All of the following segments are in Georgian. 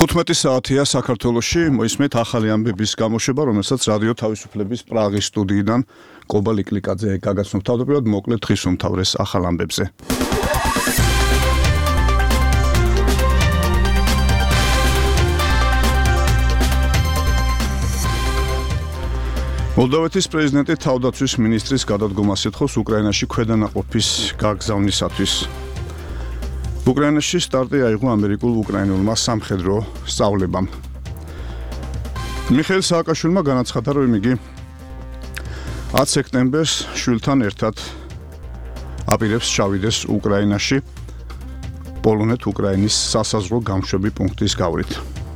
15 საათია საქართველოში მოისმენთ ახალი ამბების გამოშვება, რომელსაც რადიო თავისუფლების პრაღის სტუდიიდან კობა ლიკლიკაძე გაგაცნობ თავდაპირველად მოკლედ დღის უმთავრეს ახალ ამბებზე. მოლდოვეთის პრეზიდენტი თავდაცვის მინისტრის გადადგომას ეთხოვს უკრაინაში ქვედანაყოფის გაგზავნისათვის. უკრაინაში სტარტი აიღო ამერიკულ-უკრაინულმა სამხედრო სწავლებამ. მიხეილ სააკაშვილმა განაცხადა, რომ იგი 10 სექტემბერს შვილთან ერთად აპირებს ჩავიდეს უკრაინაში პოლონეთ-უკრაინის სასაზღვრო გამშვები პუნქტის გავლით.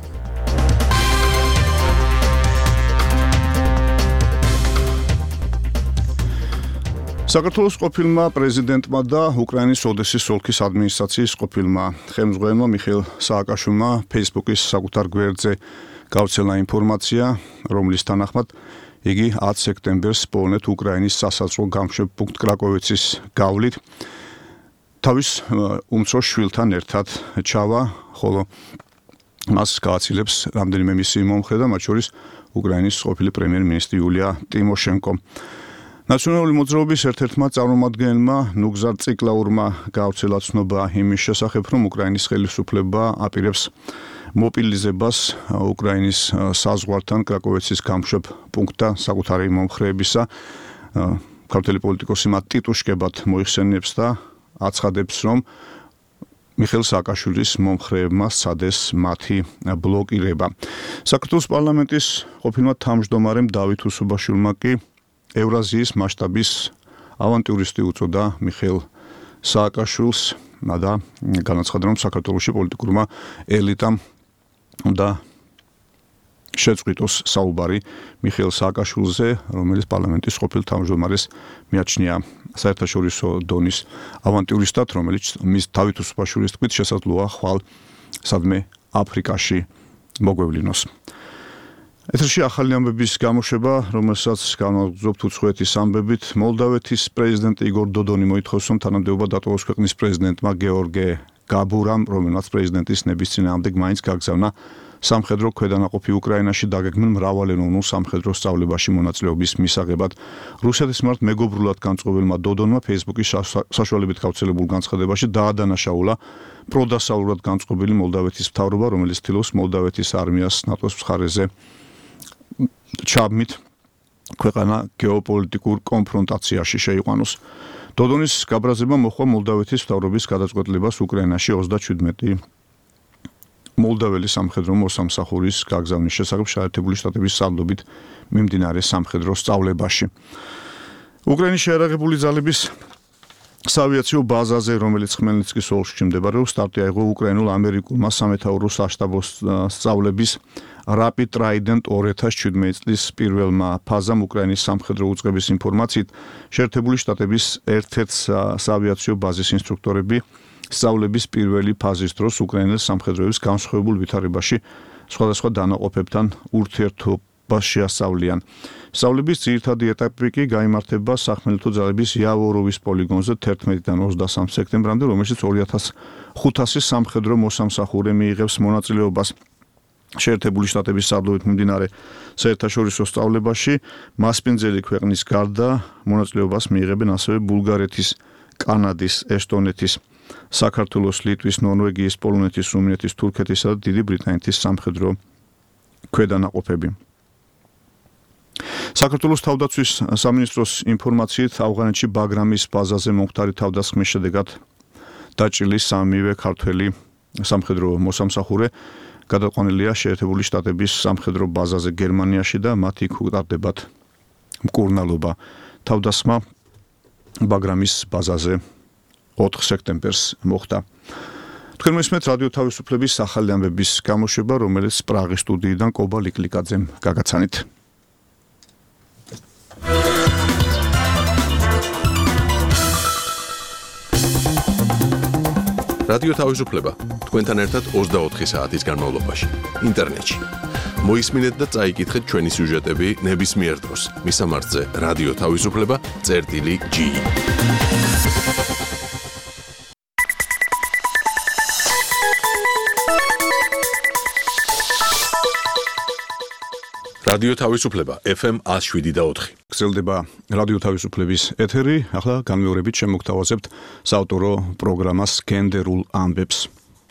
საქართველოს ყოფილმა პრეზიდენტმა და უკრაინის ოდესის ოლქის ადმინისტრაციის ყოფილმა ხელმძღვანელმა მიხეილ სააკაშვილმა Facebook-ის საკუთარ გვერდზე გავრცელა ინფორმაცია, რომლის თანახმად იგი 10 სექტემბერს პოლონეთ-უკრაინის სასაზღვრო გამშვებ პუნქტ კრაკოვიცის გავლით თავის უმცროს შვილთან ერთად ჩავა, ხოლო მას გააცილებს რამდენიმე მისი მომხრე და მათ შორის უკრაინის ყოფილი პრემიერ-მინისტრი იულია ტიმოშენკო. ნაციონალური მოძრაობის ერთ-ერთმა წარმომადგენელმა ნუგზარ ციკლაურმა გავრცელა ცნობა იმის შესახებ, რომ უკრაინის ხელისუფლება აპირებს მოპილიზებას უკრაინის საზღვართან კრაკოვიცის გამშვებ პუნქტთან საკუთარი მომხრეებისა. ქართველი პოლიტიკოსი მათ ტიტუშკებად მოიხსენიებს და აცხადებს, რომ მიხეილ სააკაშვილის მომხრეებმა სცადეს მათი ბლოკირება. საქართველოს პარლამენტის ყოფილმა თავმჯდომარემ დავით უსუბაშვილმა კი ევრაზიის მასშტაბის ავანტიურისტი უწოდა მიხეილ სააკაშვილს და განაცხადა, რომ საქართველოში პოლიტიკურმა ელიტამ უნდა შეწყვიტოს საუბარი მიხეილ სააკაშვილზე, რომელიც პარლამენტის ყოფილ თავმჯდომარეს მიაჩნია საერთაშორისო დონის ავანტიურისტად, რომელიც მის დავით უსუბაშვილის თქმით შესაძლოა ხვალ სადმე აფრიკაში მოგვევლინოს. ეთერში ახალი ამბების გამოშვება, რომელსაც განვაგრძობთ უცხოეთის ამბებით. მოლდოვეთის პრეზიდენტი იგორ დოდონი მოითხოვს, რომ თანამდებობა დატოვოს ქვეყნის პრეზიდენტმა გეორგე გაბურამ, რომელმაც პრეზიდენტის ნების წინააღმდეგ მაინც გაგზავნა სამხედრო ქვედანაყოფი უკრაინაში დაგეგმილ მრავალენოვნულ სამხედრო სწავლებაში მონაწილეობის მისაღებად. რუსეთის მიმართ მეგობრულად განწყობილმა დოდონმა Facebook-ის საშუალებით გავრცელებულ განცხადებაში დაადანაშაულა პროდასავლურად განწყობილი მოლდოვეთის მთავრობა, რომელიც ცდილობს მოლდოვეთის არმიას ნატოს მხარეზე ჩაბმით ქვეყანა გეოპოლიტიკურ კონფრონტაციაში შეიყვანოს. დოდონის გაბრაზება მოხდა მოლდოვეთის მთავრობის გადაწყვეტილებას უკრაინაში 37 მოლდოველი სამხედრო მოსამსახურის გაგზავნის შესახებ შეერთებული შტატების სარდლობით მიმდინარე სამხედრო სწავლებაში. უკრაინის შეიარაღებული ძალების საავიაციო ბაზაზე, რომელიც ხმელნიცკის ოლქში მდებარეობს, სტარტი აიღო უკრაინულ-ამერიკულმა სამეთაურო საშტაბო სწავლების Rapid Trident 2017 წლის პირველმა ფაზამ უკრაინის სამხედრო უწყების ინფორმაციით შეერთებული შტატების ერთ-ერთ საავიაციო ბაზის ინსტრუქტორები სწავლების პირველი ფაზის დროს უკრაინის სამხედროების განსხვავებულ ვითარებაში სხვადასხვა დანაყოფებთან ურთიერთობას შეასწავლიან. სწავლების ძირითადი ეტაპი კი გაიმართება სახმელეთო ძალების იავოროვის პოლიგონზე 11-დან 23 სექტემბრამდე, რომელშიც 2500 სამხედრო მოსამსახურე მიიღებს მონაწილეობას. შეერთებული შტატების სარდლობით მიმდინარე საერთაშორისო სწავლებაში მასპინძელი ქვეყნის გარდა მონაწილეობას მიიღებენ ასევე ბულგარეთის, კანადის, ესტონეთის, საქართველოს, ლიტვის, ნორვეგიის, პოლონეთის, რუმინეთის, თურქეთისა და დიდი ბრიტანეთის სამხედრო ქვედანაყოფები. საქართველოს თავდაცვის სამინისტროს ინფორმაციით ავღანეთში ბაგრამის ბაზაზე მომხდარი თავდასხმის შედეგად დაჭრილი სამივე ქართველი სამხედრო მოსამსახურე გადაყვანილია შეერთებული შტატების სამხედრო ბაზაზე გერმანიაში და მათ იქ უკტარდებათ მკურნალობა. თავდასხმა ბაგრამის ბაზაზე 4 სექტემბერს მოხდა. თქვენ მოისმენთ რადიო თავისუფლების ახალი ამბების გამოშვება, რომელიც პრაღის სტუდიიდან კობა ლიკლიკაძემ გაგაცანით. რადიო თავისუფლება თქვენთან ერთად 24 საათის განმავლობაში ინტერნეტში. მოისმინეთ და წაიკითხეთ ჩვენი სიუჟეტები ნებისმიერ დროს. მისამართზე რადიო თავისუფლება.ge რადიო თავისუფლება FM 107.4. გრძელდება რადიო თავისუფლების ეთერი. ახლა განმეორებით შემოგთავაზებთ საავტორო პროგრამას გენდერულ ამბებს.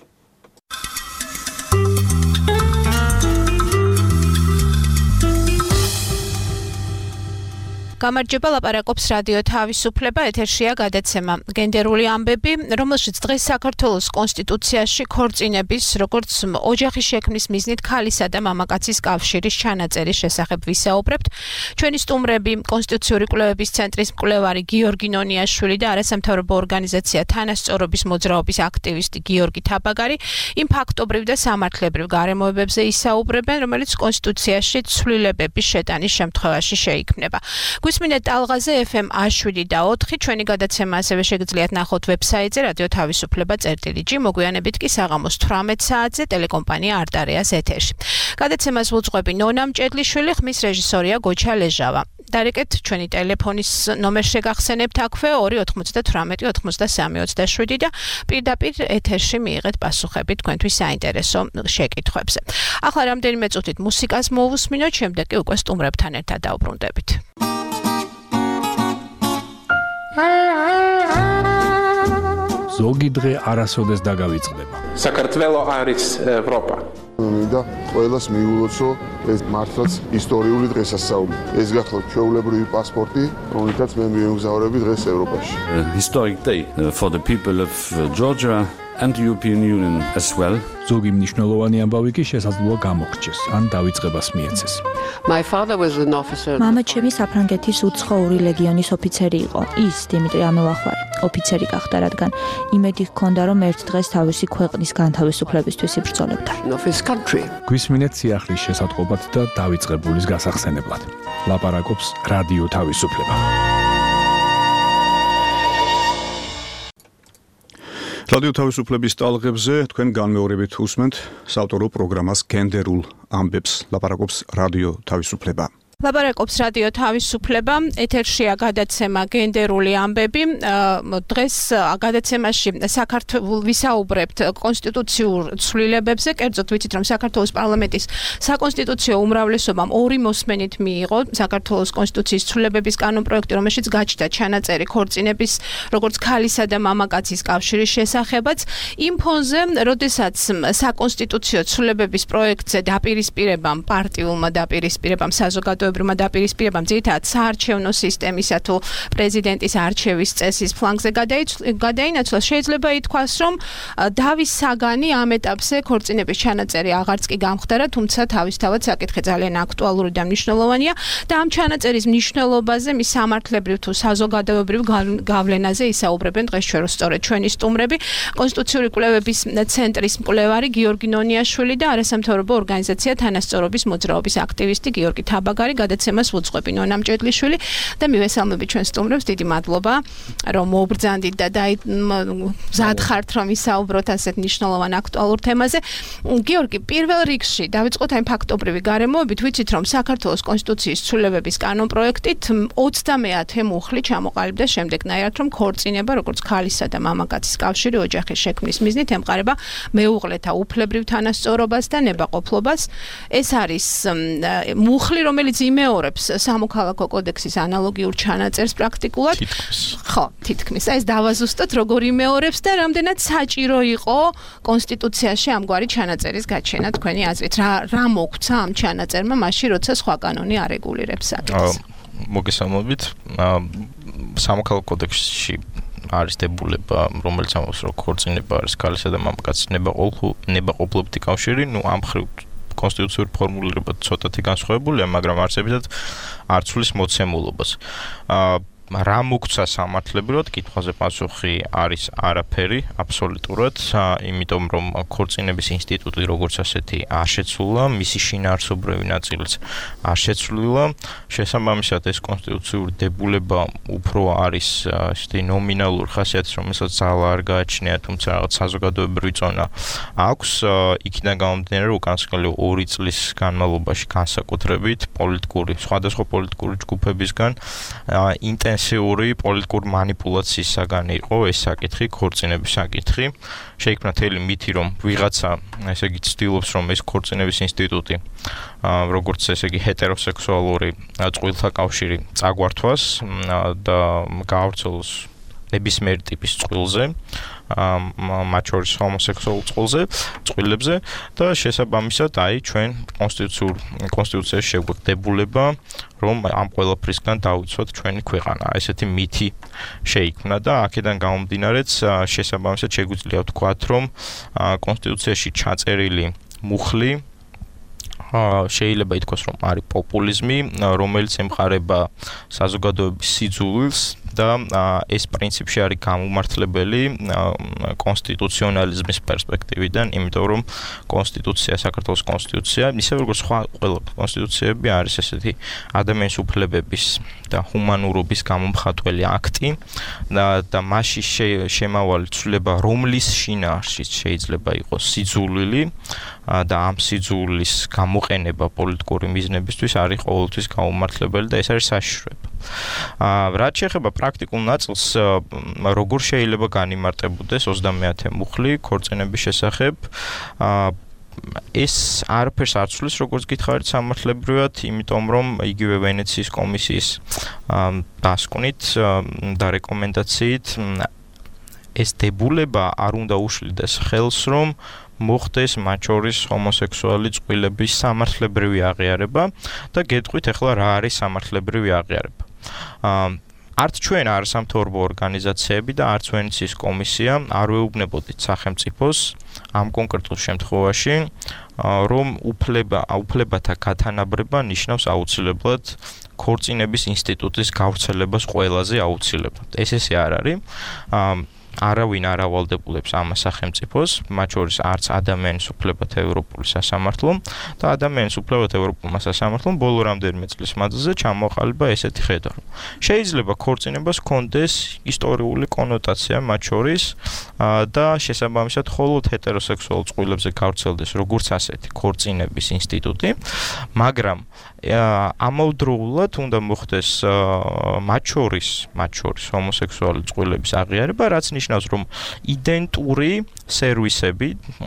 გამარჯობა, ლაპარაკობს რადიო თავისუფლება, ეთერშია გადაცემა გენდერული ამბები, რომელშიც დღეს საქართველოს კონსტიტუციაში ქორწინების, როგორც ოჯახის შექმნის მიზნით ქალისა და მამაკაცის კავშირის ჩანაწერის შესახებ ვისაუბრებთ. ჩვენი სტუმრები კონსტიტუციური კვლევების ცენტრის მკვლევარი გიორგი ნონიაშვილი და არასამთავრობო ორგანიზაცია თანასწორობის მოძრაობის აქტივისტი გიორგი თაბაგარი იმ ფაქტობრივ და სამართლებრივ გარემოებებზე ისაუბრებენ, რომელიც კონსტიტუციაში ცვლილებების შეტანის შემთხვევაში შეიქმნება. გვისმინეთ ტალღაზე FM 107.4. ჩვენი გადაცემა ასევე შეგიძლიათ ნახოთ ვებსაიტზე radio-tavisupleba.gi. მოგვიანებით კი საღამოს 18 საათზე ტელეკომპანია არტარეას ეთერში. გადაცემას ვუძღვები ნონა მჭედლიშვილი, ხმის რეჟისორია გოჩა ლეჟავა. დარეკეთ ჩვენი ტელეფონის ნომერ შეგახსენებთ აქვე 298 93 27 და პირდაპირ ეთერში მიიღეთ პასუხები თქვენთვის საინტერესო შეკითხვებზე. ახლა რამდენიმე წუთით მუსიკას მოვუსმინოთ, შემდეგ კი უკვე სტუმრებთან ერთად დავბრუნდებით. ზოგი დღე არასოდეს დაგავიწყდება. საქართველო არის ევროპა. მინდა ყველას მიულოცო ეს მართლაც ისტორიული დღესასწაული. ეს გახლავთ ჩვეულებრივი პასპორტი, რომელთაც მე მივემგზავრები დღეს ევროპაში. Historic day for the people of Georgia and the European Union as well. ზოგი მნიშვნელოვანი ამბავი კი შესაძლოა გამოგრჩეს, ან დავიწყებას მიეცეს. My father was an officer. მამა ჩემი საფრანგეთის უცხოური ლეგიონის ოფიცერი იყო. ის დიმიტრი ამელახვარი ოფიცერი გახდა, რადგან იმედი ჰქონდა, რომ ერთ დღეს თავისი ქვეყნის განთავისუფლებისთვის იბრძოლებდა. Of his country. გვისმინეთ სიახლის შესატყობად და დავიწყებულის გასახსენებლად. ლაპარაკობს რადიო თავისუფლება. რადიო თავისუფლების ტალღებზე თქვენ განმეორებით უსმენთ საავტორო პროგრამას გენდერულ ამბებს. ლაპარაკობს რადიო თავისუფლება. ლაპარაკობს რადიო თავისუფლება, ეთერშია გადაცემა გენდერული ამბები. დღეს გადაცემაში საქართველოს ვისაუბრებთ კონსტიტუციურ ცვლილებებზე, კერძოდ ვიცით, რომ საქართველოს პარლამენტის საკონსტიტუციო უმრავლესობამ ორი მოსმენით მიიღო საქართველოს კონსტიტუციის ცვლილებების კანონპროექტი, რომელშიც გაჩნდა ჩანაწერი ქორწინების, როგორც ქალისა და მამაკაცის კავშირის შესახებაც. იმ ფონზე, როდესაც საკონსტიტუციო ცვლილებების პროექტზე დაპირისპირებამ, პარტიულმა დაპირისპირებამ, საზოგადოებრივმა დაპირისპირებამ ძირითადად საარჩევნო სისტემისა თუ პრეზიდენტის არჩევის წესის ფლანგზე გადაინაცვლა, შეიძლება ითქვას, რომ დავის საგანი ამ ეტაპზე ქორწინების ჩანაწერი აღარც კი გამხდარა, თუმცა თავისთავად საკითხი ძალიან აქტუალური და მნიშვნელოვანია და ამ ჩანაწერის მნიშვნელობაზე, მის სამართლებრივ თუ საზოგადოებრივ გავლენაზე ისაუბრებენ დღეს სწორედ ჩვენი სტუმრები, კონსტიტუციური კვლევების ცენტრის მკვლევარი გიორგი ნონიაშვილი და არასამთავრობო ორგანიზაცია თანასწორობის მოძრაობის აქტივისტი გიორგი თაბაგარი. გადაცემას ვუძღვები ნონა მჭედლიშვილი და მივესალმები ჩვენ სტუმრებს. დიდი მადლობა, რომ მობრძანდით და მზად ხართ, რომ ისაუბროთ ასეთ მნიშვნელოვან აქტუალურ თემაზე. გიორგი, პირველ რიგში დავიწყოთ აი ფაქტობრივი გარემოებით. ვიცით, რომ საქართველოს კონსტიტუციის ცვლილებების კანონპროექტით 30-ე მუხლი ჩამოყალიბდა შემდეგნაირად, რომ ქორწინება, როგორც ქალისა და მამაკაცის კავშირი ოჯახის შექმნის მიზნით ემყარება მეუღლეთა უფლებრივ თანასწორობას და ნებაყოფლობას. ეს არის მუხლი, რომელიც იმეორებს სამოქალაქო კოდექსის ანალოგიურ ჩანაწერს პრაქტიკულად. ხო, თითქმის. ეს დავაზუსტოთ, როგორ იმეორებს და რამდენად საჭირო იყო კონსტიტუციაში ამგვარი ჩანაწერის გაჩენა თქვენი აზრით. რა მოგვცა ამ ჩანაწერმა მაშინ, როცა სხვა კანონი არეგულირებს საკითხს? მოგესალმებით. სამოქალაქო კოდექსში არის დებულება, რომელიც ამბობს, რომ ქორწინება არის ქალისა და მამაკაცის ნებაყოფლობითი კავშირი, ამ მხრივ კონსტიტუციური ფორმულირება ცოტათი განსხვავებულია, მაგრამ არსებითად არ ცვლის მოცემულობას. რა მოგვცა სამართლებრივად, კითხვაზე პასუხი არის არაფერი, აბსოლუტურად, იმიტომ რომ ქორწინების ინსტიტუტი როგორც ასეთი არ შეცვლილა, მისი შინაარსობრივი ნაწილიც არ შეცვლილა. შესაბამისად, ეს კონსტიტუციური დებულება უფრო არის ისეთი ნომინალური ხასიათის, რომელსაც ძალა არ გააჩნია, თუმცა რაღაც საზოგადოებრივი წონა აქვს. იქიდან გამომდინარე, რომ უკანასკნელი 2 წლის განმავლობაში განსაკუთრებით სხვადასხვა პოლიტიკური ჯგუფებისგან მასიური პოლიტიკური მანიპულაციის საგანი იყო ეს საკითხი, ქორწინების საკითხი. შეიქმნა თელი მითი, რომ ვიღაცა, ესე იგი, ცდილობს, რომ ეს ქორწინების ინსტიტუტი, როგორც ესე იგი, ჰეტეროსექსუალური წყვილთა კავშირი წაგვართვას და გაავრცელოს ნებისმიერ ტიპის წყვილზე, მათ შორის ჰომოსექსუალურ წყვილებზე და შესაბამისად ჩვენ კონსტიტუციაში შეგვექდებულება, რომ ამ ყველაფრისგან დავიცვათ ჩვენი ქვეყანა. ესეთი მითი შეიქმნა და აქედან გამომდინარეც შესაბამისად შეგვიძლია ვთქვათ, რომ კონსტიტუციაში ჩაწერილი მუხლი შეიძლება ითქვას, რომ არის პოპულიზმი, რომელიც ემყარება საზოგადოების სიძულვილს და ეს პრინციპში არის გამომართლებელი კონსტიტუციონალიზმის პერსპექტივიდან, იმიტომ რომ კონსტიტუცია, საქართველოს კონსტიტუცია, ისე როგორც სხვა ყველა კონსტიტუციები არის ესეთი ადამიანის უფლებების და ჰუმანურობის გამომხატველი აქტი და მასში შემავალი ცვლილება, რომლის შინაარსიც შეიძლება იყოს სიძულვილი და ამ სიძულვილის გამოყენება პოლიტიკური მიზნებისთვის არის ყოველთვის გამომართლებელი და ეს არის საშიშროება. რაც შეეხება პრაქტიკულ ნაწილს, როგორ შეიძლება განიმარტებოდეს 30-ე მუხლი ქორწინების შესახებ, ეს არაფერს არ ცვლის, როგორც გითხარით, სამართლებრივად, იმიტომ რომ იგივე ვენეციის კომისიის დასკვნით და რეკომენდაციით ეს დებულება არ უნდა უშლიდეს ხელს, რომ მოხდეს მათ შორის ჰომოსექსუალი წყვილების სამართლებრივი აღიარება და გეტყვით ახლა რა არის სამართლებრივი აღიარება. არც ჩვენ არასამთავრობო ორგანიზაციები და არც ვენეციის კომისია არ ვეუბნებოდით სახელმწიფოს ამ კონკრეტულ შემთხვევაში, რომ უფლებათა გათანაბრება ნიშნავს აუცილებლად ქორწინების ინსტიტუტის გავრცელებას ყველაზე აუცილებლად. ესე არ არის. არავინ არ ავალდებულებს ამას სახელმწიფოს, მათ შორის არც ადამიანის უფლებათა ევროპული სასამართლომ და ადამიანის უფლებათა ევროპულმა სასამართლომ ბოლო რამდენიმე წლის მანძილზე ჩამოაყალიბა ესეთი ხედვა, რომ შეიძლება ქორწინებას ჰქონდეს ისტორიული კონოტაცია მათ შორის და შესაბამისად მხოლოდ ჰეტეროსექსუალურ წყვილებზე გავრცელდეს როგორც ასეთი ქორწინების ინსტიტუტი, მაგრამ ამავდროულად უნდა მოხდეს მათ შორის ჰომოსექსუალი წყვილების აღიარება, რაც ნიშნავს, რომ იდენტური სერვისები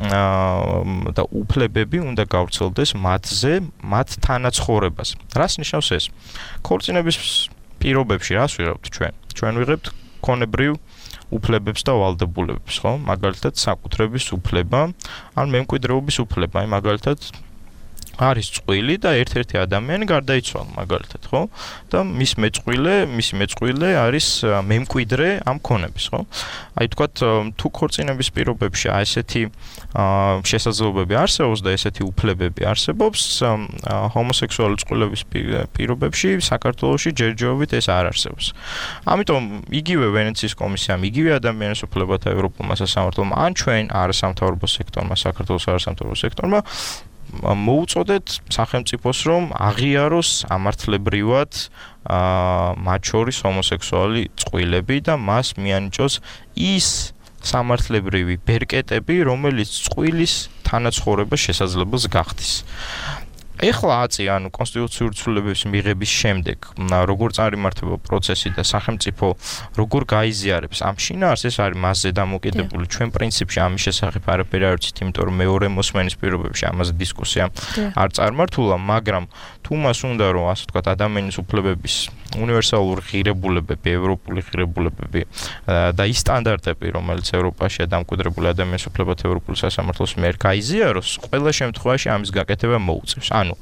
და უფლებები უნდა გავრცელდეს მათზე, მათ თანაცხოვრებას. რას ნიშნავს ეს? ქორწინების პირობებში რას ვიღებთ ჩვენ? ჩვენ ვიღებთ ქონებრივ უფლებებს და ვალდებულებებს, ხო? მაგალითად, საკუთრების უფლება, ან მემკვიდრეობის უფლება, აი მაგალითად არის წყვილი და ერთ-ერთი ადამიანი გარდაიცვალა მაგალითად, ხო? და მისი მეწყვილე არის მემკვიდრე ამ ქონების, ხო? აი თქვათ, თუ ქორწინების პირობებში ესეთი შესაძლებლობები არსებობს და ესეთი უფლებები არსებობს, ჰომოსექსუალური წყვილების პირობებში საქართველოში ჯერჯერობით ეს არ არსებობს. ამიტომ იგივე ვენეციის კომისიამ, იგივე ადამიანის უფლებათა ევროპულმა სასამართლომ, ან ჩვენ არასამთავრობო სექტორმა, საქართველოს არასამთავრობო სექტორმა მოუწოდეთ სახელმწიფოს, რომ აღიაროს ამართლებრივად მათ შორის ჰომოსექსუალი წყვილები და მას მიანიჭოს ის სამართლებრივი ბერკეტები, რომელიც წყვილის თანაცხოვრებას შესაძლებელს გახდის. ეხლა ანუ კონსტიტუციური ცვლილებების მიღების შემდეგ, როგორ წარიმართება პროცესი და სახელმწიფო როგორ გაიზიარებს ამ შინაარსს, ეს არის მასზე დამოკიდებული. ჩვენ პრინციპში ამის შესახებ არაფერი არ ვიცით, იმიტომ რომ მეორე მოსმენის პირობებში ამაზე დისკუსია არ წარმართულა, მაგრამ თუ მას უნდა რომ ასე ვთქვათ, ადამიანის უფლებების უნივერსალური ღირებულებები, ევროპული ღირებულებები და ის სტანდარტები, რომელიც ევროპაშია დამკვიდრებული ადამიანის უფლებათა ევროპული სასამართლოს მიერ გაიზიაროს, ყველა შემთხვევაში ამის გაკეთება მოუწევს. ანუ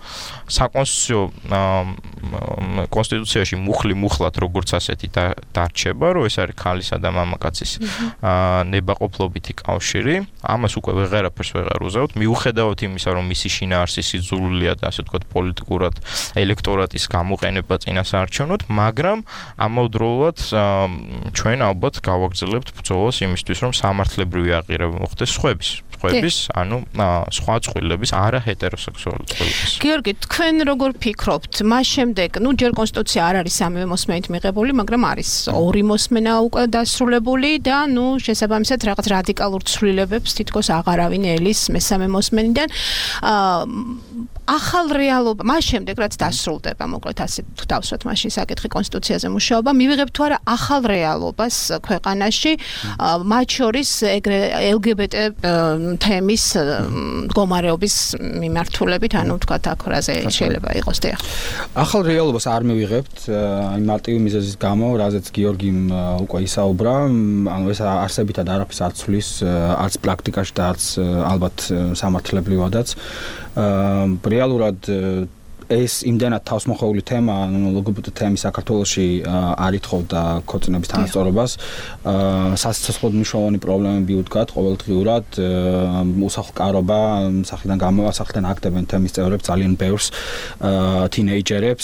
კონსტიტუციაში მუხლად როგორც ასეთი დარჩება, რომ ეს არის ქალისა და მამაკაცის ნებაყოფლობითი კავშირი, ამას უკვე ვეღარაფერს ვეღარ უზავთ, მიუხედავად იმისა, რომ მისი შინაარსი სიძულვილია და ასე ვთქვათ პოლიტიკურად ელექტორატის გამოყენება წინასაარჩევნოდ, მაგრამ ამავდროულად ჩვენ ალბათ გავაგრძელებთ ბრძოლას იმისთვის, რომ სამართლებრივი აღიარება მოხდეს ანუ სხვა წყვილების, არა ჰეტეროსექსუალური წყვილების. გიორგი, თქვენ როგორ ფიქრობთ? მას შემდეგ, ჯერ კონსტიტუცია არ არის სამივე მოსმენით მიღებული, მაგრამ არის ორი მოსმენა უკვე დასრულებული და შესაბამისად რაღაც რადიკალურ ცვლილებებს თითქოს აღარავინ ელის მესამე მოსმენიდან. ახალ რეალობა, მას შემდეგ რაც დასრულდება, მოკლედ ასე თუ დავსვათ მაშინ საკითხი კონსტიტუციაზე მუშაობა, მივიღებთ თუ არა ახალ რეალობას ქვეყანაში, მათ შორის ეგრე LGBT თემის მდგომარეობის მიმართულებით, ანუ ვთქვათ აქ რაზე შეიძლება იყოს და ახალ რეალობას არ მივიღებთ იმ მარტივი მიზეზის გამო, რაზეც გიორგიმ უკვე ისაუბრა, ანუ ეს არსებითად არაფერს არ ცვლის, არც პრაქტიკაში და არც ალბათ სამართლებრივადაც. რეალურად ეს იმდენად თავსმოხვეული თემა, LGBT თემი საქართველოში არ ითხოვდა ქორწინების თანასწორობას. სასიცოცხლოდ მნიშვნელოვანი პრობლემები უდგათ ყოველდღიურად, უსახლკარობა, სახლიდან გამოვა, სახლიდან აქტებენ თემის წევრებს ძალიან ბევრს, თინეიჯერებს.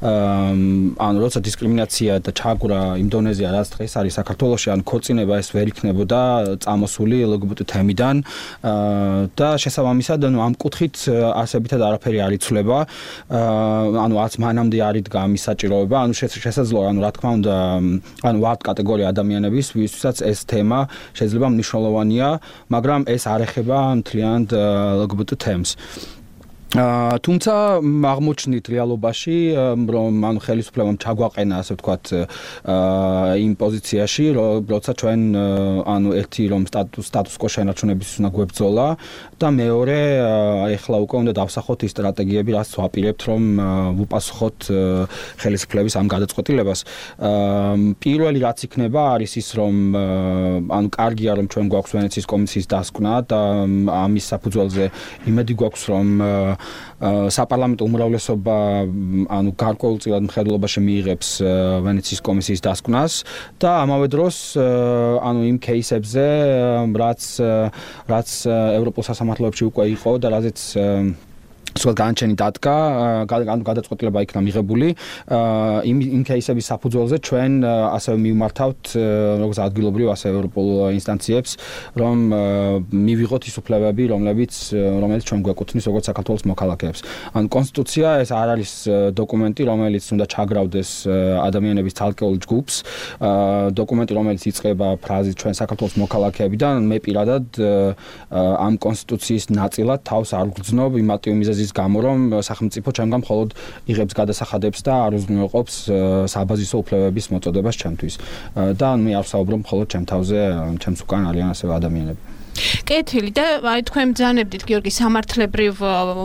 ანუ როცა დისკრიმინაცია და ჩაგვრა იმ დონეზე რაც დღეს არის საქართველოში, ან ქორწინება ეს ვერ იქნებოდა წამოსული LGBT თემიდან და შესაბამისად ამ კუთხით არსებითად არაფერი არ იცვლება. ანუ არც მანამდე არ იდგა ამის საჭიროება, ანუ შესაძლოა, ანუ რა თქმა უნდა, ანუ ვართ კატეგორია ადამიანების, ვისთვისაც ეს თემა შეიძლება მნიშვნელოვანია, მაგრამ ეს არ ეხება მთლიანად LGBT თემს. თუმცა აღმოჩნდით რეალობაში, რომ ანუ ხელისუფლებამ ჩაგვაყენა, ასე ვთქვათ, იმ პოზიციაში, როცა ჩვენ ანუ ერთი რომ სტატუს კო შენარჩუნების უნდა გვებრძოლა და მეორე ეხლა უკვე უნდა დავსახოთ ის სტრატეგიები, რაც ვაპირებთ, რომ ვუპასუხოთ ხელისუფლების ამ გადაწყვეტილებას. პირველი რაც იქნება არის ის, რომ ანუ კარგია რომ ჩვენ გვაქვს ვენეციის კომისიის დასკვნა და ამის საფუძველზე იმედი გვაქვს, რომ საპარლამენტო უმრავლესობა ანუ გარკვეულწილად მხედველობაში მიიღებს ვენეციის კომისიის დასკვნას და ამავე დროს ანუ იმ кейსებზე რაც ევროპულ სასამართლოებში უკვე იყო და რაზეც სულ განჩენი დადგა, გადაწყვეტილება იქნა მიღებული. იმ кейსების საფუძველზე ჩვენ ასევე მივმართავთ როგორც ადგილობრივ, ასე ევროპულ ინსტანციებს, რომ მივიღოთ ის უფლებები, რომელიც ჩვენ გვეკუთვნის როგორც საქართველოს მოქალაქეებს. ანუ კონსტიტუცია ეს არ არის დოკუმენტი, რომელიც უნდა ჩაგრავდეს ადამიანების ცალკეულ ჯგუფს, დოკუმენტი, რომელიც იწყება ფრაზით ჩვენ საქართველოს მოქალაქეებიდან, მე პირადად ამ კონსტიტუციის ნაწილად თავს არ ვგრძნობ იმ მარტივი მიზეზის გამო, რომ სახელმწიფო ჩემგან მხოლოდ იღებს გადასახადებს და არ უზრუნველყოფს საბაზისო უფლებების მოწოდებას ჩემთვის. და მე არ ვსაუბრობ მხოლოდ ჩემ თავზე, ჩემს უკან არიან ასევე ადამიანები. კეთილი და აი თქვენ ბრძანებდით გიორგი სამართლებრივ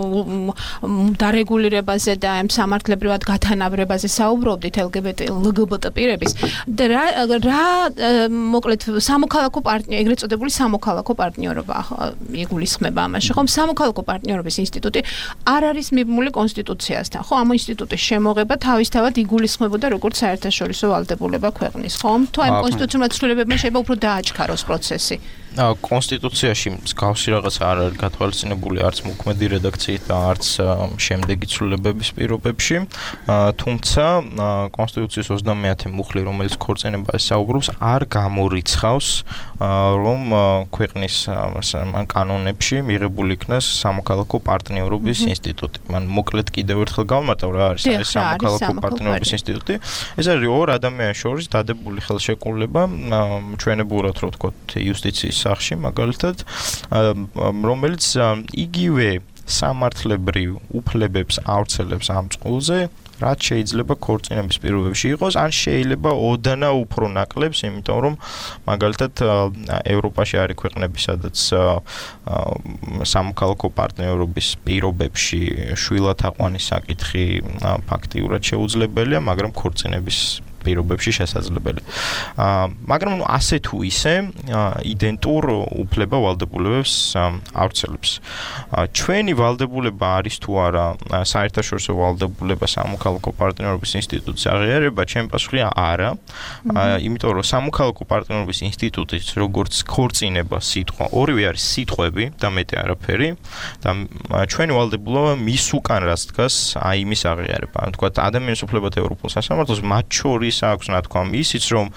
დარეგულირებაზე და ამ სამართლებრივად გათანაბრებაზე საუბრობდით LGBT პირების და რა მოკლედ სამოქალაქო პარტნიორობა, ეგრეთ წოდებული სამოქალაქო პარტნიორობა იგულისხმება ამაში, ხომ? სამოქალაქო პარტნიორობის ინსტიტუტი არ არის მიბმული კონსტიტუციასთან, ხო? ამ ინსტიტუტის შემოღება თავისთავად იგულისხმებოდა როგორც საერთაშორისო ვალდებულება ქვეყნის, ხომ? თუ ამ კონსტიტუციურ ცვლილებებმა შეიძლება უფრო დააჩქაროს პროცესი. კონსტიტუციაში მსგავსი რაღაცა არ არის გათვალისწინებული არც მოქმედი რედაქციით და არც შემდეგი ცვლილებების პირობებში. თუმცა კონსტიტუციის 30-ე მუხლი, რომელიც ქორწინებას საუბრობს, არ გამორიცხავს, რომ ქვეყნის კანონებში მიღებული იქნას სამოქალაქო პარტნიორობის ინსტიტუტი. მან მოკლედ კიდევ ერთხელ გავმარტავ რა არის ეს სამოქალაქო პარტნიორობის ინსტიტუტი. ეს არის ორ ადამიანის შორის დადებული ხელშეკრულება, ჩვენებურად რო ვთქვათ, იუსტიციის სახში, მაგალითად, რომელიც იგივე სამართლებრივ უფლებებს ავრცელებს ამ წყულზე, რაც შეიძლება ქორწინების პირობებში იყოს, ან შეიძლება ოდნა უფრო ნაკლებს, იმიტომ რომ მაგალითად ევროპაში არის ქვეყნები, სადაც სამოქალაქო პარტნიორობის პირობებში შვილად აყვანის საკითხი ფაქტიურად შეუძლებელია, მაგრამ ქორწინების პირობებში შესაძლებელია. მაგრამ ასე თუ ისე იდენტურ უფლება ვალდებულებებს ავრცელებს. ჩვენი ვალდებულება არის თუ არა საერთაშორისო ვალდებულება სამოქალაქო პარტნიორობის ინსტიტუტის აღიარება, ჩემი პასუხია არა. იმიტომ რომ სამოქალაქო პარტნიორობის ინსტიტუტის როგორც ქორწინება სიტყვა, ორივე არის სიტყვები და მეტი არაფერი და ჩვენი ვალდებულება მის უკან რაც დგას, აი იმის აღიარება. ანუ თქვა ადამიანის უფლებათა ევროპულ სასამართლოს მათ შორის აქვს ნათქვამი ისიც რომ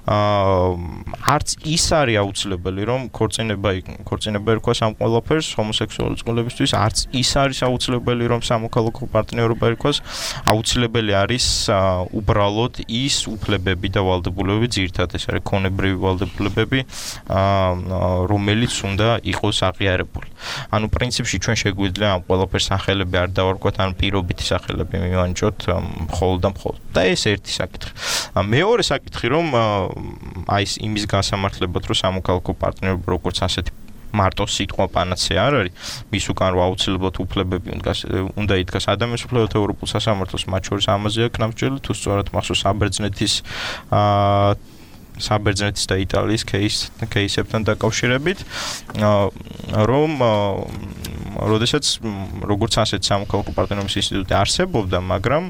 არც ის არის აუცილებელი რომ ქორწინება ერქვა ამ ყველაფერს ჰომოსექსუალური წყვილებისთვის, არც ის არის აუცილებელი რომ სამოქალაქო პარტნიორობა ერქვას, აუცილებელი არის უბრალოდ ის უფლებები და ვალდებულებები, ძირითადად ეს არის ქონებრივი ვალდებულებები, რომელიც უნდა იყოს აღიარებული. ანუ პრინციპში ჩვენ შეგვიძლია ამ ყველაფერს სახელები არ დავარქვათ, ან პირობითი სახელები მივანიჭოთ მხოლოდ და მხოლოდ. და ეს ერთი საკითხი. მეორე საკითხი, რომ აი ეს იმის გასამართლებად, რომ სამოქალაქო პარტნიორობა როგორც ასეთი მარტო სიტყვა პანაცეა არ არის, მის უკან რა აუცილებლად უფლებები უნდა იდგას ადამიანის უფლებათა ევროპულ სასამართლოს, მათ შორის ამაზე აქვს ნაბიჯელი, თუ სწორად მახსოვს საბერძნეთის და იტალიის кейსებთან დაკავშირებით, რომ როდესაც როგორც ასეთ სამოქალაქო პარტნიორობის ინსტიტუტი არსებობდა, მაგრამ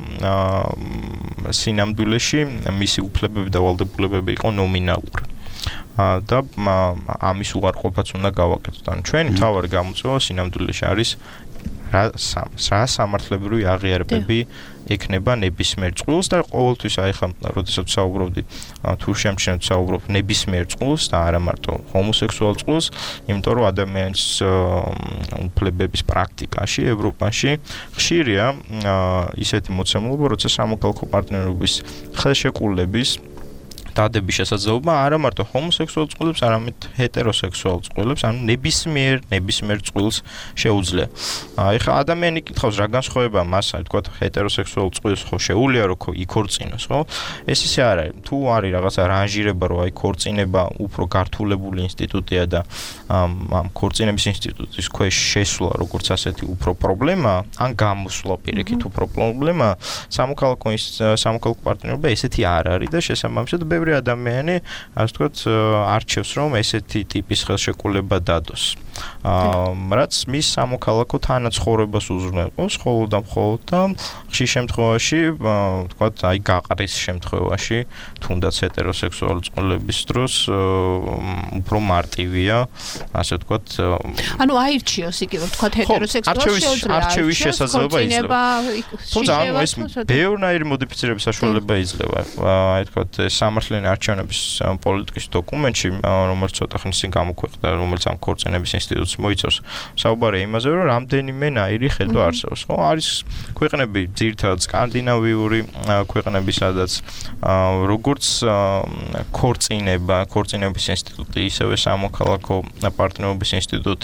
სინამდვილეში მისი უფლებები და ვალდებულებები იყო ნომინალური. და ამის უარყოფაც უნდა გავაკეთოთ. ანუ ჩვენი მთავარი გამოწვევა სინამდვილეში არის რა სამართლებრივი აღიარებები ექნება ნებისმიერ წყვილს და ყოველთვის აი ხა როდესაც საუბრობდი თუ შემჩნევთ საუბრობ ნებისმიერ წყვილს და არა მარტო ჰომოსექსუალ წყვილს, იმიტომ რომ ადამიანის უფლებების პრაქტიკაში ევროპაში ხშირია ისეთი მოცემულობა, როცა სამოქალაქო პარტნიორობის ხელშეკრულების დადების შესაძლებლობა არა მარტო ჰომოსექსუალ წყვილებს, არამედ ჰეტეროსექსუალ წყვილებს, ანუ ნებისმიერ წყვილს შეუძლია. ეხლა ადამიანი იკითხავს რა განსხვავებაა მას, აი თქვა ჰეტეროსექსუალ წყვილს ხო შეუძლია რომ იქორწინოს, ხო? ეს ისე არ არის. თუ არის რაღაცა რანჟირება, რომ აი ქორწინება უფრო გართულებული ინსტიტუტია და ამ ქორწინების ინსტიტუტის ქვეშ შესვლა როგორც ასეთი უფრო პრობლემაა, ან გამოსვლა პირიქით უფრო პრობლემაა, სამოქალაქო პარტნიორობა ესეთი არ არის და შესაბამისად ბევრი ადამიანი, ასე ვთქვათ, არჩევს რომ ესეთი ტიპის ხელშეკრულება დადოს. რაც მის სამოქალაქო თანაცხოვრებას უზრუნველყოფს მხოლოდ და მხოლოდ და ხშირ შემთხვევაში, ვთქვათ, აი გაყრის შემთხვევაში, თუნდაც ჰეტეროსექსუალური წყვილების დროს უფრო მარტივია, ასე ვთქვათ. ანუ აირჩიოს იგივე, ვთქვათ, ჰეტეროსექსუალს შეუძლია არჩევის შესაძლებლობა იძლევა. თუმცა ეს ბევრნაირი მოდიფიცირების საშუალება იძლევა. აი ვთქვათ, სამართლიანი არჩევნების პოლიტიკის დოკუმენტში, რომელიც ცოტა ხნის წინ გამოქვეყნდა, რომელიც ამ ქორწინების ინსტიტუტს მოიცავს, საუბარია იმაზე, რომ რამდენიმე ნაირი ხედვა არსებობს. ხო, არის ქვეყნები, ძირითადად სკანდინავიური ქვეყნები, სადაც როგორც ქორწინების ინსტიტუტი, ისევე სამოქალაქო პარტნიორობის ინსტიტუტი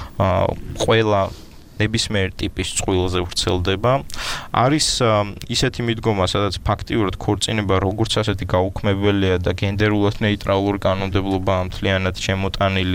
ყველა ნებისმიერ ტიპის წყვილზე ვრცელდება. არის ისეთი მიდგომა, სადაც ფაქტიურად ქორწინება როგორც ასეთი გაუქმებელია და გენდერულად ნეიტრალური კანონმდებლობა მთლიანად შემოტანილი,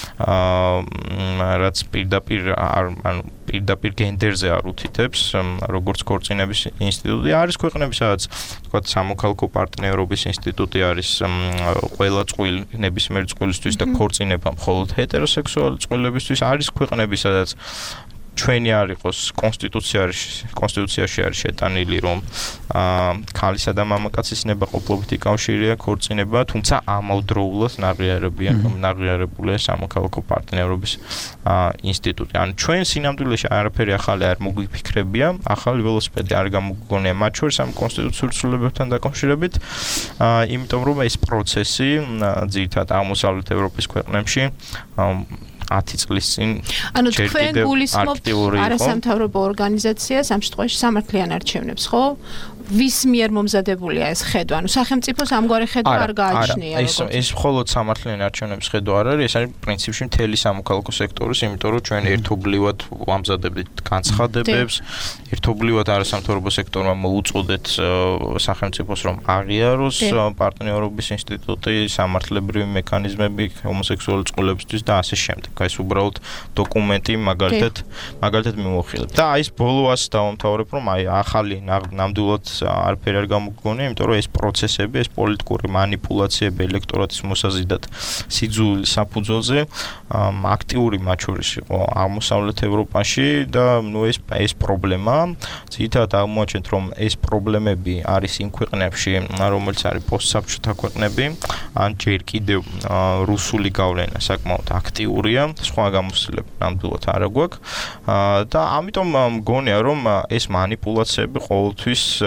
რაც პირდაპირ გენდერზე არ უთითებს, როგორც ქორწინების ინსტიტუტი. არის ქვეყნები, სადაც თქვათ სამოქალაქო პარტნიორობის ინსტიტუტი არის ყველა ნებისმიერ წყვილისთვის და ქორწინება მხოლოდ ჰეტეროსექსუალური წყვილებისთვის. არის ქვეყნები, სადაც ჩვენი არ იყოს კონსტიტუციაში არის შეტანილი, რომ ქალისა და მამაკაცის ნებაყოფლობითი კავშირია ქორწინება, თუმცა ამავდროულად ნაღიარებულია სამოქალაქო პარტნიორობის ინსტიტუტი. ანუ ჩვენ სინამდვილეში არაფერი ახალი არ მოგვიფიქრებია, ახალი ველოსიპედი არ გამოგვგონია მათ შორის ამ კონსტიტუციურ ცვლილებებთან დაკავშირებით, იმიტომ რომ ეს პროცესი ძირითადად აღმოსავლეთ ევროპის ქვეყნებში 10 წლის წინ ანუ თქვენ გულისხმობთ არასამთავრობო ორგანიზაციას ამ შემთხვევაში სამართლიან არჩევნებს, ხო? ვის მიერ მომზადებულია ეს ხედვა? ანუ სახელმწიფოს ამგვარი ხედვა არ გააჩნია. ეს მხოლოდ სამართლიან არჩევნების ხედვა არ არის, ეს არის პრინციპში მთელი სამოქალაქო სექტორის, იმიტომ რომ ჩვენ ერთობლივად ვამზადებთ განცხადებებს, ერთობლივად არასამთავრობო სექტორმა მოუწოდეთ სახელმწიფოს რომ აღიაროს პარტნიორობის ინსტიტუტი, სამართლებრივი მექანიზმები ჰომოსექსუალური წყვილებისთვის და ასე შემდეგ. ეს უბრალოდ დოკუმენტი მაგალითად მიმოხილეთ. და აი ეს ბოლო ასე დავამთავრებ, რომ აი ახალი ნამდვილად არაფერი არ გამოგვგონია, იმიტომ რომ ეს პროცესები, ეს პოლიტიკური манипуляციები ელექტორატის მოსაზიდად სიძულვილ საფუძველზე აქტიური მათ შორის იყო აღმოსავლეთ ევროპაში და ეს პრობლემა ძირითადად აღმოაჩენთ, რომ ეს პრობლემები არის იმ ქვეყნებში, რომელიც არის პოსტსაბჭოთა ქვეყნები, ან ჯერ კიდევ რუსული გავლენა საკმაოდ აქტიურია, სხვა გამოცდილება ნამდვილად არ გვაქვს და ამიტომ მგონია, რომ ეს манипуляციები ყოველთვის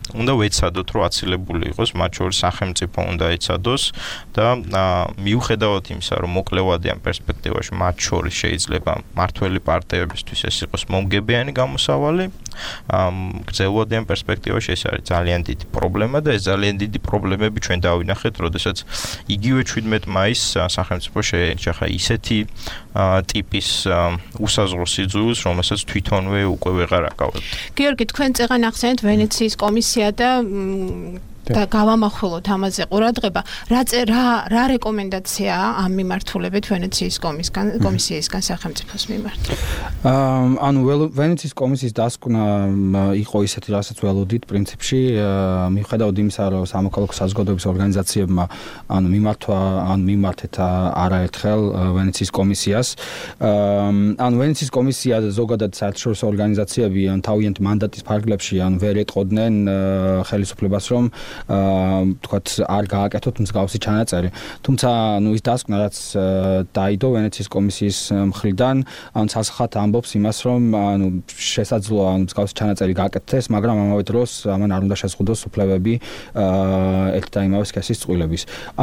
უნდა ვეცადოთ, რომ აცილებული იყოს, მათ შორის სახელმწიფო უნდა ეცადოს და მიუხედავად იმისა, რომ მოკლევადიან პერსპექტივაში მათ შორის შეიძლება მართველი პარტიებისთვის ეს იყოს მომგებიანი გამოსავალი, გრძელვადიან პერსპექტივაში ეს არის ძალიან დიდი პრობლემა და ეს ძალიან დიდი პრობლემები ჩვენ დავინახეთ, როდესაც იგივე 17 მაისს სახელმწიფო შეეჯახა ისეთი ტიპის უსაზღვრო სიძულვილს, რომელსაც თვითონვე უკვე ვეღარ აკავებთ. გიორგი, თქვენ წეღან ახსენეთ ვენეციის კომისია და გავამახვილოთ ამაზე ყურადღება. რა რეკომენდაციაა ამ მიმართულებით ვენეციის კომისიისგან სახელმწიფოს მიმართ? ანუ ვენეციის კომისიის დასკვნა იყო ისეთი, რასაც ველოდით პრინციპში, მიუხედავად იმისა, რომ სამოქალაქო საზოგადოების ორგანიზაციებმა მიმართეთ არაერთხელ ვენეციის კომისიას. ანუ ვენეციის კომისია ზოგადად საერთაშორისო ორგანიზაციები თავიანთი მანდატის ფარგლებში ვერ ეტყოდნენ ხელისუფლებას, რომ თქვათ არ გააკეთოთ მსგავსი ჩანაწერი. თუმცა ის დასკვნა, რაც დაიდო ვენეციის კომისიის მხრიდან, სასახად ამბობს იმას, რომ შესაძლოა მსგავსი ჩანაწერი გააკეთდეს, მაგრამ ამავე დროს ამან არ უნდა შეზღუდოს უფლებები ერთ და იმავე სქესის წყვილების.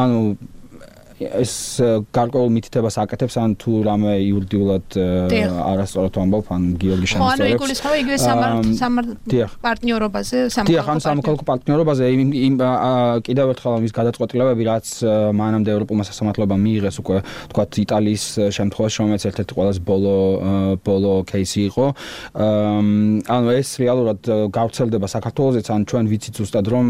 ეს გარკვეულ მითითებას აკეთებს, ან თუ რამე იურიდიულად არასწორად ამბობ, ან გიორგი შემოწმებს. ანუ იგულისხმება იგივე პარტნიორობაზე, სამოქალაქო პარტნიორობაზე, კიდევ ერთხელ ის გადაწყვეტილებები, რაც მანამდე ევროპულმა სასამართლოებამ მიიღეს უკვე, თქვათ, იტალიის შემთხვევაში, რომელიც ერთ-ერთი ყველაზე ბოლო кейსი იყო. ანუ ეს რეალურად გავრცელდება საქართველოსაც, ან ჩვენ ვიცით ზუსტად, რომ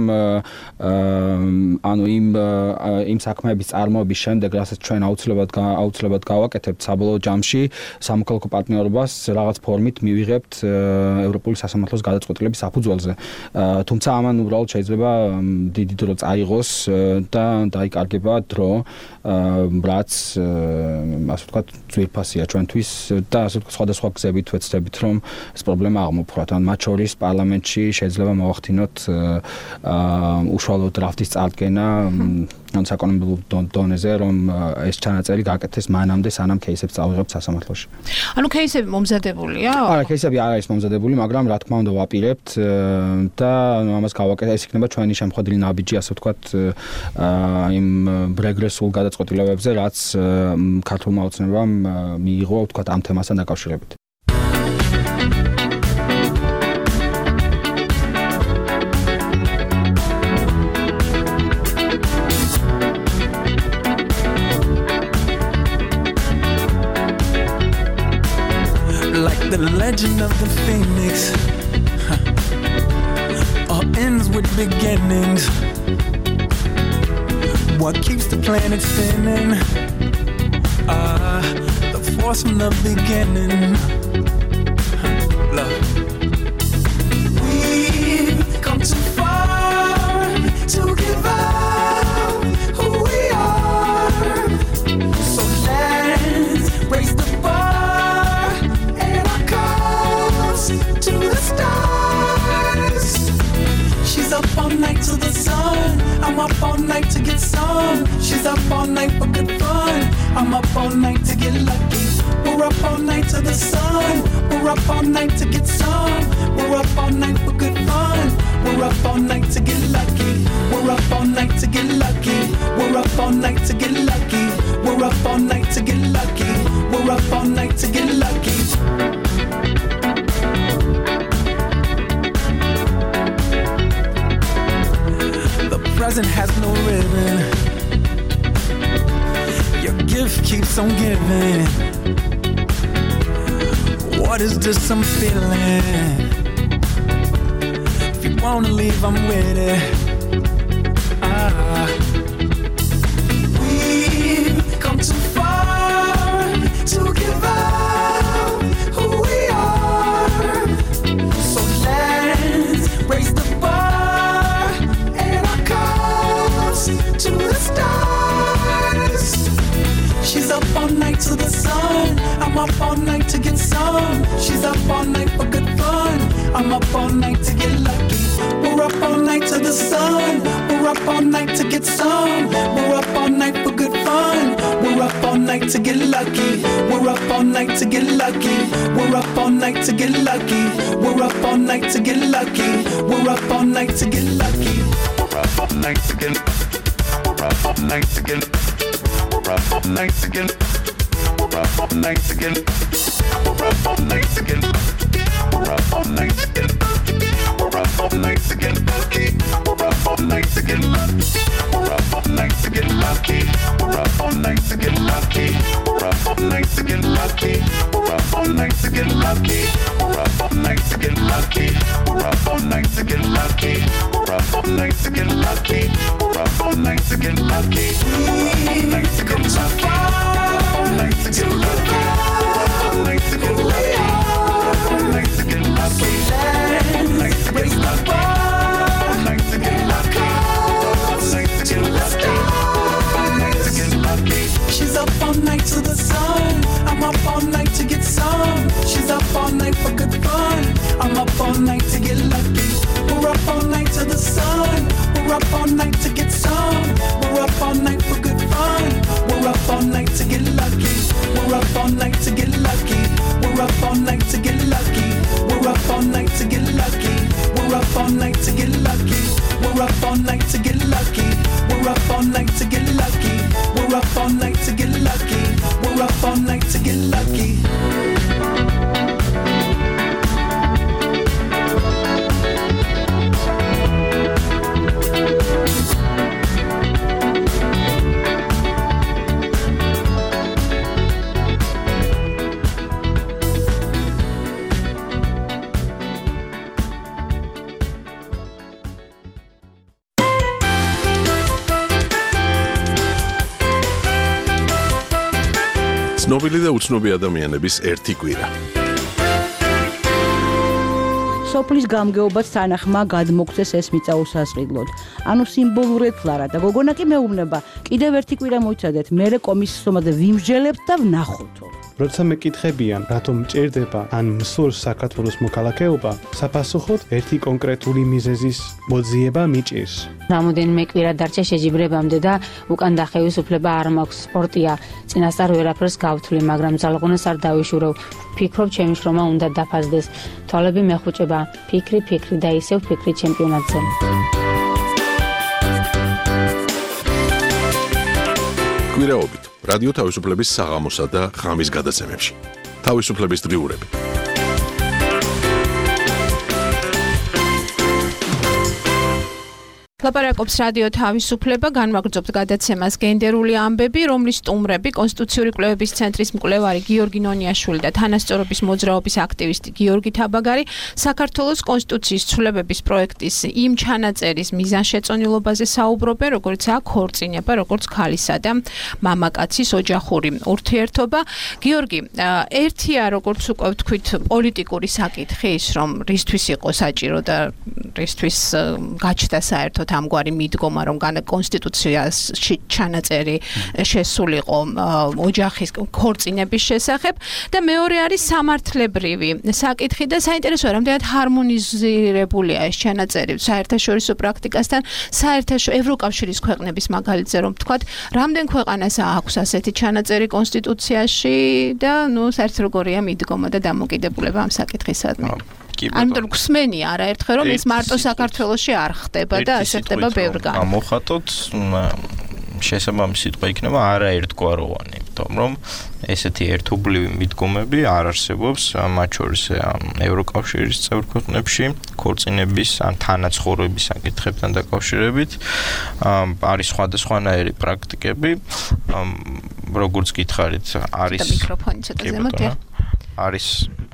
ანუ იმ საქმეების წარმოების შემდეგ, რასაც ჩვენ აუცილებლად გავაკეთებთ საბოლოო ჯამში, სამოქალაქო პარტნიორობას რაღაც ფორმით მივიღებთ ევროპული სასამართლოს გადაწყვეტილების საფუძველზე. თუმცა ამან უბრალოდ შეიძლება დიდი დრო წაიღოს და დაიკარგება დრო, რაც ასე ვთქვათ, ძვირფასია ჩვენთვის და ასე ვთქვათ, სხვადასხვა გზებით ვეცდებით, რომ ეს პრობლემა აღმოფხვრათ. ან მათ შორის პარლამენტში შეიძლება მოვახდინოთ უშუალო დრაფტის წარდგენა ან საკანონმდებლო დონეზე, რომ ეს ჩანაწერი გააკეთეს მანამდე, სანამ кейსებს წავიღებთ სასამართლოში. ანუ кейსები მომზადებულია? არა, кейსები არ არის მომზადებული, მაგრამ რა თქმა უნდა ვაპირებთ და ამას გავაკეთეთ. ეს იქნება ჩვენი შემოხდილი ნაბიჯი, ასე ვთქვათ, იმ რეგრესულ გადაწყვეტილებებზე, რაც ქართულმა ოცნებამ მიიღო, ვთქვათ, ამ თემასთან დაკავშირებით. The legend of the phoenix all ends with beginnings. What keeps the planet spinning? The force from the beginning. Love. We've come too far to give up who we are. So let's raise the bar. To the stars. She's up all night to the sun. I'm up all night to get some. She's up all night for good fun. I'm up all night to get lucky. We're up all night to the sun. We're up all night to get some. We're up all night for good fun. We're up all night to get lucky. We're up all night to get lucky. We're up all night to get lucky. We're up all night to get lucky. We're up all night to get lucky. Present has no ribbon. Your gift keeps on giving. What is this I'm feeling? If you wanna leave, I'm with it. We've come too far to give up who we are. So let's raise the bar. To the stars. She's up all night to the sun. I'm up all night to get some. She's up all night for good fun. I'm up all night to get lucky. We're up all night to the sun. We're We're up all night to get some. We're up all night for good fun. We're up all night to get lucky. We're up all night to get lucky. We're up all night to get lucky. We're up all night to get lucky. We're up all night to get lucky. We're up all night to get. We're up all night to get. We're up all night to get. We're up all night to get. We're up all night to get. We're up all night to get. We're up all night to get lucky. We're up all night to get lucky. We're up all night to get lucky. We're up all night to get lucky. We're up all night to get lucky. We're up all night to get lucky. We're up all night to get lucky. We're up all night to get lucky. We're up all night to get lucky. We're up all night to get lucky. We're up all night to get lucky. All night to get lucky. All night to get lucky. All night to get lucky. All night to get lucky. All night to get lucky. All night to get lucky. All night to get lucky. She's up all night to the sun. I'm up all night to get some. She's up all night for good fun. I'm up all night to get lucky. We're up all night to the sun. We're up all night to get some. We're up all night for good fun. We're up all night to get lucky. We're up all night to get lucky. We're up all night to get lucky. We're up all night to get lucky. We're up all night to get lucky. We're up all night to get lucky. We're up all night to get lucky. We're up all night to get lucky. We're up all night to get lucky. ცნობილი და უცნობი ადამიანების ერთი კვირა. სოფლის გამგეობაც თანახმა გადმოგწეს ეს მიწა უსასყიდლოდ. ანუ სიმბოლურად ფლარა და გოგონა კი მეუბნება, კიდევ ერთი კვირა მოიცადეთ, მერე კომისიის ომაზე ვიმსჯელებთ და ვნახოთო. როცა მეკითხებიან, რატომ მჭირდება ან მსურს საქართველოს მოქალაქეობა, საპასუხოდ ერთი კონკრეტული მიზეზის მოძიება მიჭირს. რამოდენიმე კვირა დარჩა შეჯიბრებამდე და უკან დახევისუფლება არ მაქვს. სპორტია, წინასწარ ვერაფერს გავთვლი, მაგრამ ძალღუნას არ დავიშურევ. ვფიქრობ, ჩემი შრომა უნდა დაფასდეს. თვალები მეხუჭება, ფიქრი და ისევ ფიქრი ჩემპიონატზე. კვირაობით რადიო თავისუფლების საღამოსა და ღამის გადაცემებში. თავისუფლების დღიურები. ლაპარაკობს რადიო თავისუფლება, განვაგრძობთ გადაცემას გენდერული ამბები, რომლის სტუმრები კონსტიტუციური კვლევების ცენტრის მკვლევარი გიორგი ნონიაშვილი და თანასწორობის მოძრაობის აქტივისტი გიორგი თაბაგარი საქართველოს კონსტიტუციის ცვლილებების პროექტის იმ ჩანაწერის მიზანშეწონილობაზე საუბრობენ, როგორც აქ ქორწინება, როგორც ქალისა და მამაკაცის ოჯახური ურთიერთობა. გიორგი, ერთია როგორც უკვე ვთქვით, პოლიტიკური საკითხი ის, რომ რისთვის იყო საჭირო და რისთვის გაჩნდა საერთოდ ამგვარი მიდგომა, რომ კონსტიტუციაში ჩანაწერი შესულიყო ოჯახის ქორწინების შესახებ და მეორე არის სამართლებრივი საკითხი და საინტერესოა, რამდენად ჰარმონიზირებულია ეს ჩანაწერი საერთაშორისო პრაქტიკასთან, ევროკავშირის ქვეყნების მაგალითზე რომ ვთქვათ, რამდენ ქვეყანას აქვს ასეთი ჩანაწერი კონსტიტუციაში და საერთოდ როგორია მიდგომა და დამოკიდებულება ამ საკითხისადმი. ანუ ხსმენია არაერთხელ რომ ეს მარტო საქართველოში არ ხდება და ასე ხდება ბევრგან. მოხატოთ შესაბამისი სიტყვა იქნება არაერთგვაროვანი, იმიტომ რომ ესეთი ერთობლივი მიდგომები არ არსებობს მათ შორის ევროკავშირის წევრ ქვეყნებში ქორწინების ან თანაცხოვრების საკითხებთან დაკავშირებით. არის სხვადასხვანაირი პრაქტიკები, როგორც გითხარით, არის მიკროფონი ცოტა ზემოთ არის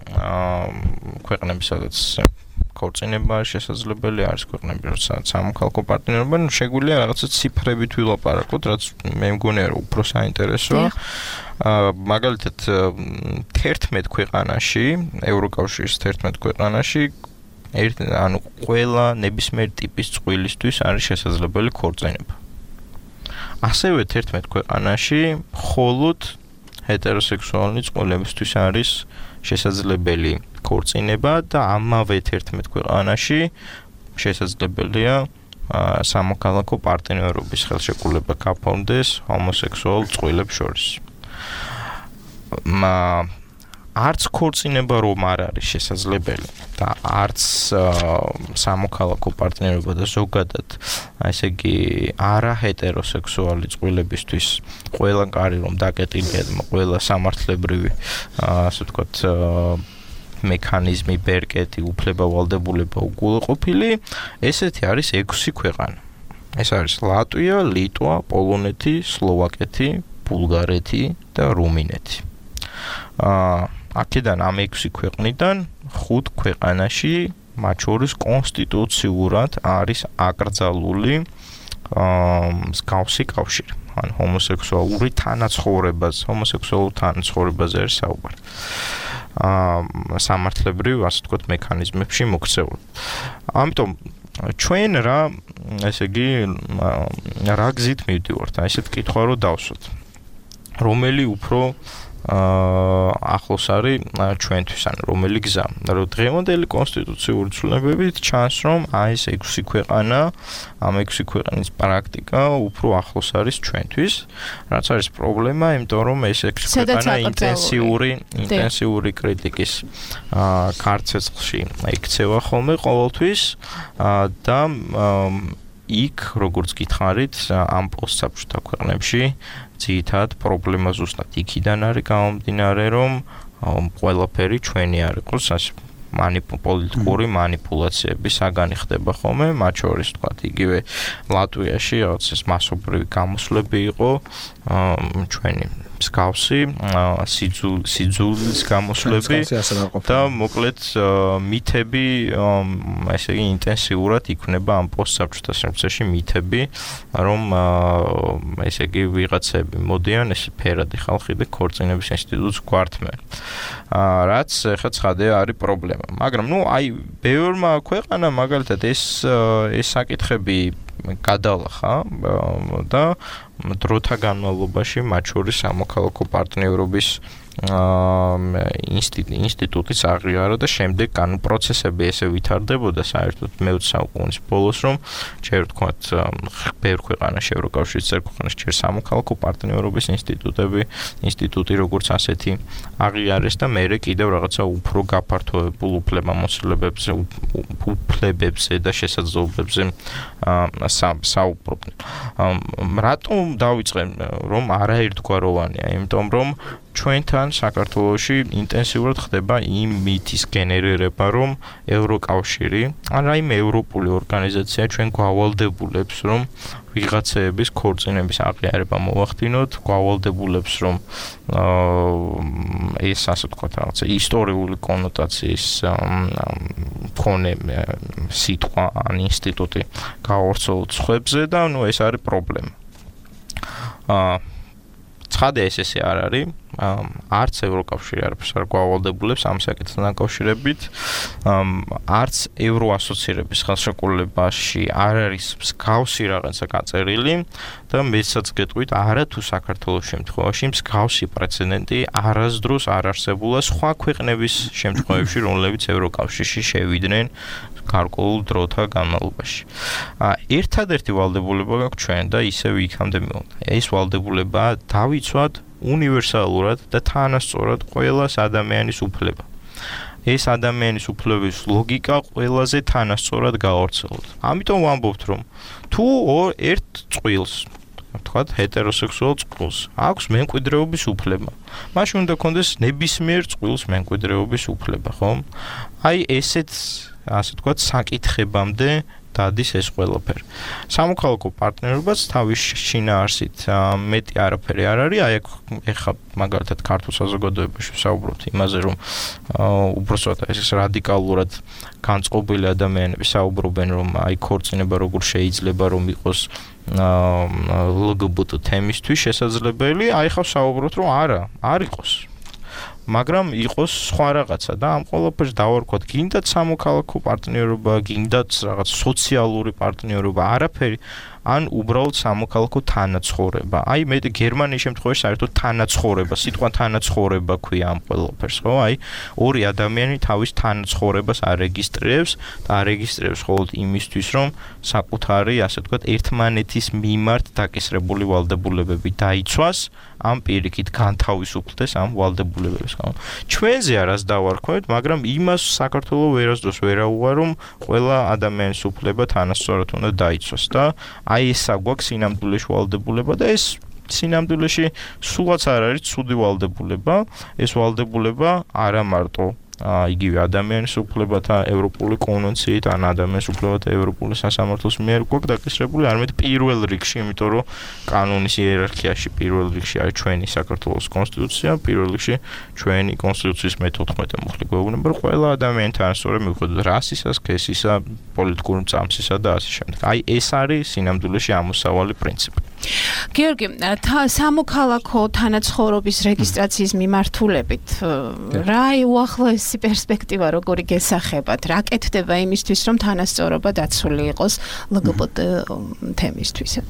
ქვეყნები, სადაც ქორწინება შესაძლებელი, არის ქვეყნები, სადაც სამოქალაქო პარტნიორობა, შეგვიძლია რაღაცა ციფრებით ვილაპარაკოთ, რაც მე მგონია რომ უფრო საინტერესოა. მაგალითად 11 ქვეყანაში, ევროკავშირის 11 ქვეყანაში ანუ ყველა ნებისმიერ ტიპის წყვილისთვის არის შესაძლებელი ქორწინება. ასევე 11 ქვეყანაში მხოლოდ ჰეტეროსექსუალური წყვილებისთვის არის შესაძლებელი ქორწინება და ამავე 11 ქვეყანაში შესაძლებელია სამოქალაქო პარტნიორობის ხელშეკრულება გაფორმდეს ჰომოსექსუალ წყვილებს შორის. არც ქორწინება რომ არ არის შესაძლებელი და არც სამოქალაქო პარტნიორობა და ზოგადად ესე იგი არა ჰეტეროსექსუალი წყვილებისთვის ყველა კარი რომ დაკეტილია და ყველა სამართლებრივი ასე ვთქვათ მექანიზმი ბერკეტი უფლება ვალდებულება უგულოყოფილი ესეთი არის 6 ქვეყანა ეს არის ლატვია, ლიტვა, პოლონეთი, სლოვაკეთი, ბულგარეთი და რუმინეთი აქედან ამ 6 ქვეყნიდან 5 ქვეყანაში მათ შორის კონსტიტუციურად არის აკრძალული მსგავსი კავშირი. ან ჰომოსექსუალური ჰომოსექსუალურ თანაცხოვრებაზე არის საუბარი. სამართლებრივ, ასე ვთქვათ, მექანიზმებში მოქცეული. ამიტომ ჩვენ ესე იგი რა გზით მივდივართ? ესეთ კითხვა რო დავსვათ. რომელი უფრო ახლოს არის ჩვენთვის, ანუ რომელი გზა, რომ დღევანდელი კონსტიტუციური ცვლილებებით ჩანს, რომ ეს 6 ქვეყანა, ამ 6 ქვეყნის პრაქტიკა უფრო ახლოს არის ჩვენთვის, რაც არის პრობლემა, იმიტომ რომ ეს 6 ქვეყანა ინტენსიური კრიტიკის ქარცეცხლში იქცევა ხოლმე ყოველთვის და იქ როგორც გითხარით ამ პოსტსაბჭოთა ქვეყნებში ძირითადად პრობლემა ზუსტად იქიდან არის გამომდინარე რომ ყველაფერი ჩვენი არ იყოს ასე პოლიტიკური მანიპულაციების საგანი ხდება ხოლმე მათ შორის თქვა იგივე ლატვიაში რაღაც ეს მასობრივი გამოსვლები იყო ჩვენი მსგავსი სიძულის გამოსვლები და მოკლედ მითები ესე იგი ინტენსიურად იქნება ამ პოსტსაბჭოთა სივრცეში მითები რომ ესე იგი ვიღაცები მოდიან ეს ფერადი ხალხი და ქორწინების ინსტიტუტს გვართმენ რაც ხა ცხადია არის პრობლემა მაგრამ ნუ აი ბევრმა ქვეყანა მაგალითად ეს საკითხები გადალახა და დროთა განმავლობაში მათ შორის სამოქალაქო პარტნიორობის ინსტიტუტის აღიარა და შემდეგ პროცესები ესე ვითარდებოდა საერთოდ მე-20 საუკუნის ბოლოს რომ ჯერ ვთქვათ ბევრ ქვეყანაში ევროკავშირის წევრ ქვეყანაში ჯერ სამოქალაქო პარტნიორობის ინსტიტუტი როგორც ასეთი აღიარეს და მერე კიდევ რაღაცა უფრო გაფართოებულ უფლებებზე და შესაძლებლობებზე საუბრობდნენ რატომ დავიწყე რომ არაერთგვაროვანია იმიტომ რომ ჩვენთან საქართველოში ინტენსიურად ხდება იმ მითის გენერირება, რომ ევროკავშირი, ან რაიმე ევროპული ორგანიზაცია ჩვენ გვავალდებულებს, რომ ვიღაცების ქორწინების აღიარება მოვახდინოთ, გვავალდებულებს, რომ ეს ასე ვთქვათ, რაღაცა ისტორიული კონოტაციის მქონე სიტყვა ან ინსტიტუტი გავავრცელოთ სხვებზე და ნუ ეს არის პრობლემა. ცხადია ესე არ არის არც ევროკავშირი არაფერს არ გვავალდებულებს ამ საკითხთან დაკავშირებით არც ევროასოცირების ხელშეკრულებაში არ არის მსგავსი რაღაცა გაწერილი და მეცაც გეტყვით არა თუ საქართველოს შემთხვევაში მსგავსი პრეცედენტი არასდროს არ არსებულა სხვა ქვეყნების შემთხვევებში რომლებიც ევროკავშირში შევიდნენ გარკვეულ დროთა განმავლობაში. ერთადერთი ვალდებულება გაქვს ჩვენ და ისევ იქამდე მივიდა. ეს ვალდებულება დავიცვათ უნივერსალურად და თანასწორად ყველას ადამიანის უფლება. ეს ადამიანის უფლების ლოგიკა ყველაზე თანასწორად გავავრცელოთ. ამიტომ ვამბობთ რომ თუ ერთ წყვილს ვთქვათ ჰეტეროსექსუალ წყვილს აქვს მემკვიდრეობის უფლება. მაშინ უნდა კონდეს ნებისმიერ წყვილს მემკვიდრეობის უფლება, ხო? აი ესეც ასე ვთქვათ საკითხებამდე დადის ეს ყველაფერი. სამოქალაქო პარტნიორობაც თავის შინაარსით მეტი არაფერი არ არის. აი ეხლა მაგალითად ქართულ საზოგადოებაში ვსაუბრობთ იმაზე, რომ უბრალოდ ეს რადიკალურად განწყობილი ადამიანები საუბრობენ, რომ აი ქორწინება როგორ შეიძლება რომ იყოს LGBT თემისთვის შესაძლებელი. აი ხა ვსაუბრობთ, რომ არა, არ იყოს. მაგრამ იყოს სხვა რაღაცა და ამ ყველაფერს დავარქვათ გინდათ სამოქალაქო პარტნიორობა, გინდათ რაღაც სოციალური პარტნიორობა, არაფერი ან უბრალოდ სამოქალაქო თანაცხოვრება. აი მე გერმანიის შემთხვევაში საერთოდ თანაცხოვრება, სიტყვა თანაცხოვრება ქვია ამ ყველაფერს, ხო? აი ორი ადამიანი თავის თანაცხოვრებას არეგისტრირებს და არეგისტრირებს მხოლოდ იმისთვის, რომ საკუთარი, ასე ვთქვათ, ერთმანეთის მიმართ დაკისრებული ვალდებულებები დაიცვას, ამ პირიქით განთავისუფლდეს ამ ვალდებულებებისგან. ჩვენზე არას დავარქვეთ, მაგრამ იმას საქართველოს ვერასდროს ვერ აუღარ, რომ ყველა ადამიანის უფლება თანასწორად უნდა დაიცვას და აი ეს საგვაქვს სინამდვილეში ვალდებულება და ეს სინამდვილეში სულაც არ არის ცუდი ვალდებულება, ეს ვალდებულება არა მარტო იგივე ადამიანის უფლებათა ევროპული კონვენციით ან ადამიანის უფლებათა ევროპული სასამართლოს მიერ გვაქვს დაკისრებული, არამედ პირველ რიგში, იმიტომ რომ კანონის იერარქიაში პირველ რიგში არის ჩვენი საქართველოს კონსტიტუცია, პირველ რიგში ჩვენი კონსტიტუციის მე-14 მუხლი გვეუბნება, რომ ყველა ადამიანი თანასწორია მიუხედავად რასისა, სქესისა, პოლიტიკური წამსისა და ასე შემდეგ. აი ეს არის სინამდვილეში ამოსავალი პრინციპი. გიორგი, სამოქალაქო თანაცხოვრების რეგისტრაციის მიმართულებით რა უახლოესი პერსპექტივა როგორი გესახებათ? რა კეთდება იმისთვის, რომ თანასწორობა დაცული იყოს LGBT თემისთვისაც?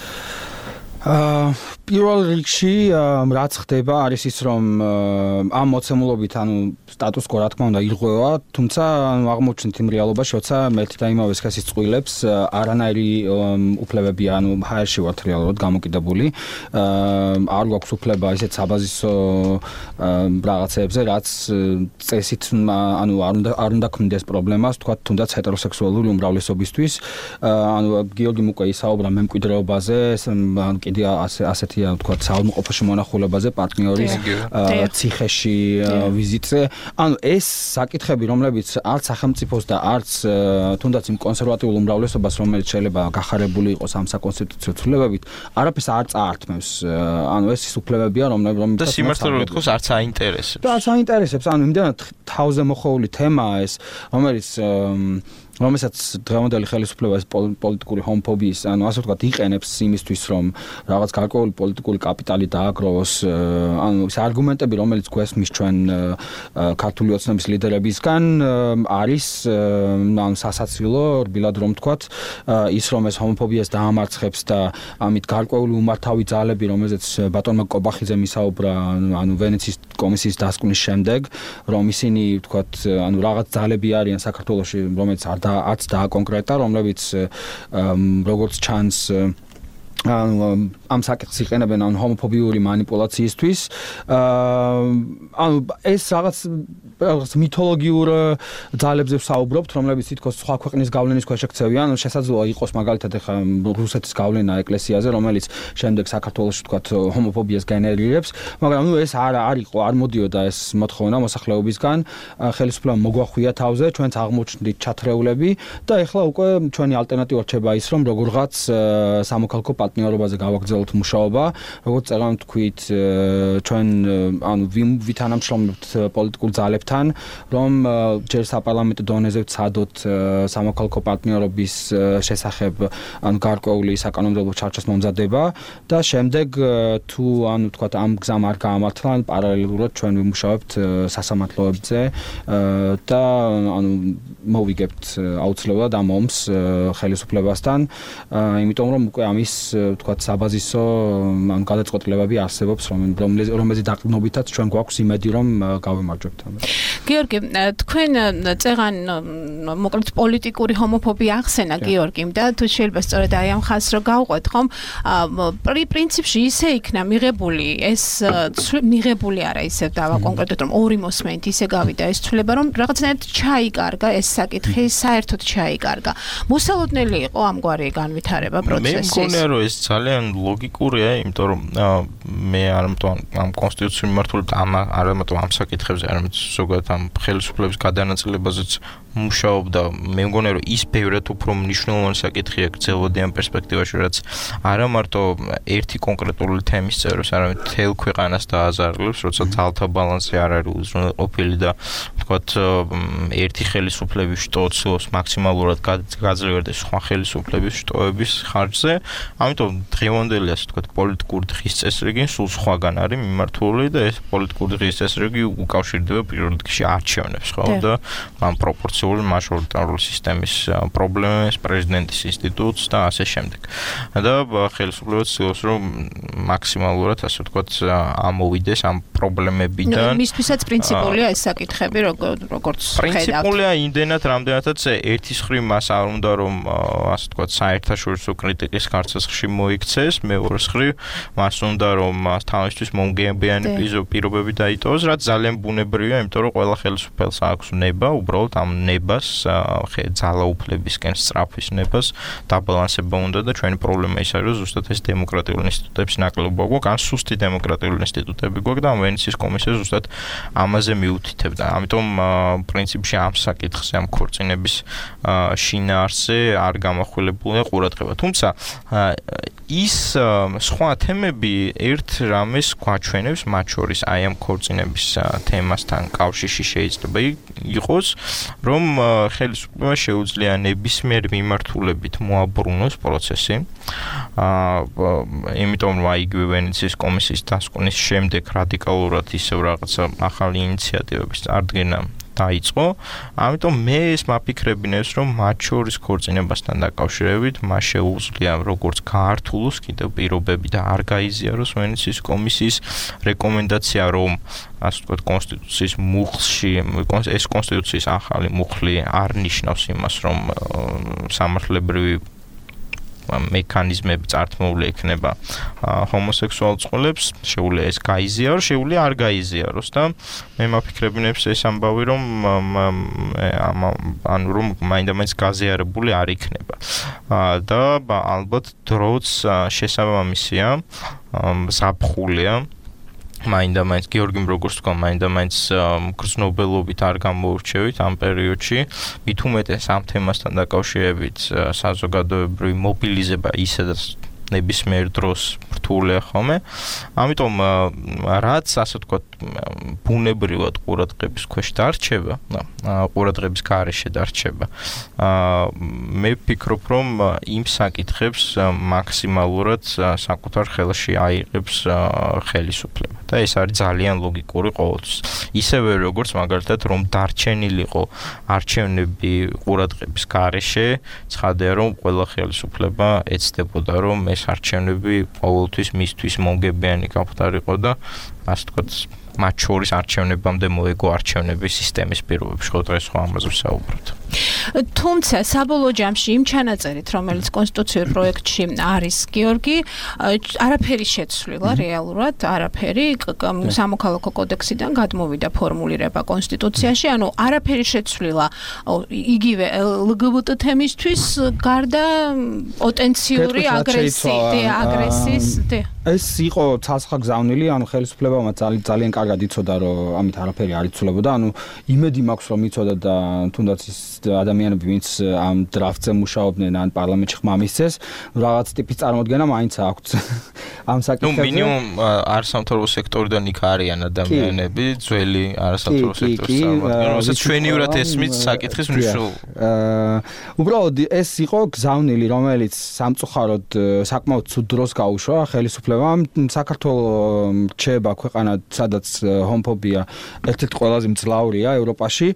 პირველ რიგში რაც ხდება არის ის რომ ამ მოცემულობით სტატუს კო რა თქმა უნდა ირღვევა, თუმცა აღმოჩნდით იმ რეალობაში, როცა მეთი და იმავე სქესის წყვილებს არანაირი უფლებები ჰაერში ვართ რეალურად გამოკიდებული. არ გვაქვს უფლება ისეთ საბაზისო რაღაცებზე, რაც წესით არ უნდა ქმნიდეს პრობლემას, თქვათ თუნდაც ჰეტეროსექსუალური უმრავლესობისთვის. გიორგიმ უკვე ისაუბრა მემკვიდრეობაზე, კიდე ასეთია თქვათ საავადმყოფოში მონახულებაზე, პარტნიორის ციხეში ვიზიტზე. ეს საკითხები, რომლებიც არც სახელმწიფოს და არც თუნდაც იმ კონსერვატიულ უმრავლესობას, რომელიც შეიძლება გახარებული იყოს ამ საკონსტიტუციო ცვლილებებით, არაფერს არ წაართმევს. ეს ის უფლებებია, რომლებიც და სიმართლე რომ ვთქოს, არც აინტერესებს. და არც აინტერესებს, იმდენად თავზე მოხოვული თემაა ეს, რომელსაც დღევანდელი ხელისუფლება ეს პოლიტიკური ჰომოფობიის, ასე ვთქვათ, იყენებს იმისთვის, რომ რაღაც გარკვეული პოლიტიკური კაპიტალი დააგროვოს, ეს არგუმენტები, რომელიც გვესმის ჩვენ ქართული ოცნების ლიდერებისგან, არის სასაცილო, რბილად რომ ვთქვათ, ის რომ ეს ჰომოფობიას დაამარცხებს და ამით გარკვეული უმართავი ძალები, რომელზეც ბატონმა კობახიძემ ისაუბრა, ვენეციის კომისიის დასკვნის შემდეგ, რომ ისინი ვთქვათ, რაღაც ძალები არიან საქართველოში, რომელიც არც დააკონკრეტა, რომლებიც როგორც ჩანს ამ საკითხს იყენებენ ჰომოფობიური მანიპულაციისთვის. ეს რაღაც მითოლოგიურ ძალებზე ვსაუბრობთ, რომლებიც თითქოს სხვა ქვეყნის გავლენის ქვეშ ექცევიან. შესაძლოა იყოს მაგალითად ახლა რუსეთის გავლენა ეკლესიაზე, რომელიც შემდეგ საქართველოში ვთქვათ ჰომოფობიას გენერირებს, მაგრამ ეს არ მოდიოდა ეს მოთხოვნა მოსახლეობისგან. ხელისუფლებამ მოგვახვია თავზე, ჩვენც აღმოჩნდით ჩათრეულები და ახლა უკვე ჩვენი ალტერნატივა რჩება ის, რომ როგორღაც სამოქალაქო პარტნიორობაზე გავაგრძელოთ მუშაობა, როგორც წერან თქვით, ჩვენ ვითანამშრომლებთ პოლიტიკურ ძალებთან, რომ ჯერ საპარლამენტო დონეზე ვცადოთ სამოქალაქო პარტნიორობის შესახებ გარკვეული საკანონმდებლო ჩარჩოს მომზადება და შემდეგ თუ ვთქვათ ამ გზამ არ გაამართლა, პარალელურად ჩვენ ვიმუშავებთ სასამართლოებზე და მოვიგებთ აუცილებლად ამ ომს ხელისუფლებასთან, იმიტომ რომ უკვე ამის ვთქვათ საბაზისო გადაწყვეტილებები არსებობს, რომელზეც დაყრდნობითაც ჩვენ გვაქვს იმედი, რომ გავიმარჯვებთ. გიორგი, თქვენ წეღან მოკლედ პოლიტიკური ჰომოფობია ახსენა გიორგიმ და თუ შეიძლება სწორედ აი ამ ხაზს რო გავყვეთ, ხომ? პრინციპში ისე იქნა მიღებული ეს მიღებული არა ისე დავაკონკრეტოთ, რომ ორი მოსმენით ისე გავიდა ეს ცვლილება, რომ რაღაცნაირად ჩაიკარგა ეს საკითხი, საერთოდ ჩაიკარგა. მოსალოდნელი იყო ამგვარი განვითარება პროცესის. მე მგონია, რომ ეს ძალიან ლოგიკურია, იმიტომ რომ მე არამარტო ამ კონსტიტუციური მიმართულებით არამარტო ამ საკითხებზე, არამედ ზოგადად ამ ხელისუფლების გადანაწილებაზეც მუშაობდა. მე მგონია, რომ ის ბევრად უფრო მნიშვნელოვანი საკითხია გრძელვადიან პერსპექტივაში, რაც არა მარტო ერთი კონკრეტული თემის წეროს, არამედ მთელ ქვეყანას დააზარალებს, როცა ძალთა ბალანსი არ არის უზრუნველყოფილი და ვთქვათ, ერთი ხელისუფლების შტოს მაქსიმალურად გაძლიერდეს სხვა ხელისუფლების შტოების ხარჯზე. ამიტომ დღევანდელი ასე ვთქვათ, პოლიტიკური დღის წესრიგი სულ სხვაგან არის მიმართული და ეს პოლიტიკური დღის წესრიგი უკავშირდება პირველ რიგში არჩევნებს, ხო? და ამ პროპორციულ სულ მაჟორიტარული სისტემის პრობლემებს, პრეზიდენტის ინსტიტუტს და ასე შემდეგ. და ხელისუფლება ცდილობს, რომ მაქსიმალურად, ასე ვთქვათ, ამოვიდეს ამ პრობლემებიდან. მისთვისაც პრინციპულია ეს საკითხები, როგორც ხედავთ. პრინციპულია იმდენად, რამდენადაც ერთის მხრივ მას არ უნდა, რომ ასე ვთქვათ, საერთაშორისო კრიტიკის ხარჯზე მოიქცეს, მეორეს მხრივ მას უნდა, რომ თავისთვის მომგებიანი პირობები დაიტოვოს, რაც ძალიან ბუნებრივია, იმიტომ რომ ყველა ხელისუფლებას აქვს ნება, უბრალოდ ამ ნებას, ძალაუფლებისკენ სწრაფვის ნებას დაბალანსება უნდა და ჩვენი პრობლემა ის არის, რომ ზუსტად ეს დემოკრატიული ინსტიტუტების ნაკლებობა გვაქვს, ან სუსტი დემოკრატიული ინსტიტუტები გვაქვს და ვენეციის კომისია ზუსტად ამაზე მიუთითებდა. ამიტომ პრინციპში ამ საკითხზე, ამ ქორწინების შინაარსზე არ გამახვილებულია ყურადღება. თუმცა ის სხვა თემები ერთ რამეს გვაჩვენებს, მათ შორის აი ამ ქორწინების თემასთან კავშირში შეიძლება იყოს, რომ ხელისუფლება შეუძლია ნებისმიერ მიმართულებით მოაბრუნოს პროცესი. იმიტომ რომ აი იგივე ვენეციის კომისიის დასკვნის შემდეგ რადიკალურად ისევ რაღაცა ახალი ინიციატივების წარდგენა დაიწყო. ამიტომ მე ეს მაფიქრებინებს, რომ მათ შორის ქორწინებასთან დაკავშირებით მას შეუძლია როგორც გაართულოს კიდევ პირობები და არ გაიზიაროს ვენეციის კომისიის რეკომენდაცია, რომ ასე ვთქვათ, კონსტიტუციის მუხლში ეს კონსტიტუციის ახალი მუხლი არ ნიშნავს იმას, რომ სამართლებრივი მექანიზმები წართმეული ექნება ჰომოსექსუალ წყვილებს, შეუძლია ეს გაიზიაროს, შეუძლია არ გაიზიაროს და მე მაფიქრებინებს ეს ამბავი, რომ რომ მაინდა-მაინც გაზიარებული არ იქნება. და ალბათ დროც შესაბამისია, ზაფხულია მაინდა-მაინც გიორგიმ როგორც თქვა, მაინდა-მაინც გრძნობელობით არ გამოურჩევით ამ პერიოდში, მით უმეტეს ამ თემასთან დაკავშირებით საზოგადოებრივი მობილიზება ისედაც ნებისმიერ დროს რთულია ხოლმე. ამიტომ რაც ასე ვთქვათ, ბუნებრივად ყურადღების ქვეშ დარჩება, ყურადღების გარეშე დარჩება. მე ვფიქრობ, რომ იმ საკითხებს მაქსიმალურად საკუთარ ხელში აიღებს ხელისუფლება. და ეს არის ძალიან ლოგიკური ყოველთვის. ისევე როგორც მაგალითად, რომ დარჩენილიყო არჩევნები ყურადღების გარეშე, ცხადია, რომ ყველა ხელისუფლება ეცდებოდა, რომ ეს არჩევნები ყოველთვის მისთვის მომგებიანი გამხდარიყო და ასე ვთქვათ, მათ შორის არჩევნებამდე მოეგო არჩევნების სისტემის პირობებში, ხო დღეს ხო ამაზე ვსაუბრობთ. თუმცა საბოლოო ჯამში იმ ჩანაწერით, რომელიც კონსტიტუციურ პროექტში არის, გიორგი, არაფერი შეცვლილა რეალურად, არაფერი სამოქალაქო კოდექსიდან გადმოვიდა ფორმულირება კონსტიტუციაში, ანუ არაფერი შეცვლილა იგივე LGBT თემისთვის გარდა პოტენციური აგრესიის. ეს იყო ცალსახა გზავნილი, ანუ ხელისუფლებამ ძალიან კარგად იცოდა, რომ ამით არაფერი არ იცვლებოდა, ანუ იმედი მაქვს, რომ იცოდა და თუნდაც ის ადამიანები, ვინც ამ დრაფტზე მუშაობდნენ, ან პარლამენტში ხმა მისცეს, რაღაც ტიპის წარმოდგენა მაინც აქვს ამ საკითხებზე. მინიმუმ არასამთავრობო სექტორიდან იქ არიან ადამიანები, ძველი არასამთავრობო სექტორის წარმოადგენენ, რასაც ჩვენივრად ესმით საკითხის მნიშვნელობა. უბრალოდ ეს იყო გზავნილი, რომელიც სამწუხაროდ საკმაოდ ცუდ დროს გაუშვა ხელისუფლებამ. საქართველოს რჩება ქვეყანა, სადაც ჰომოფობია ერთ-ერთი ყველაზე მძლავრია ევროპაში.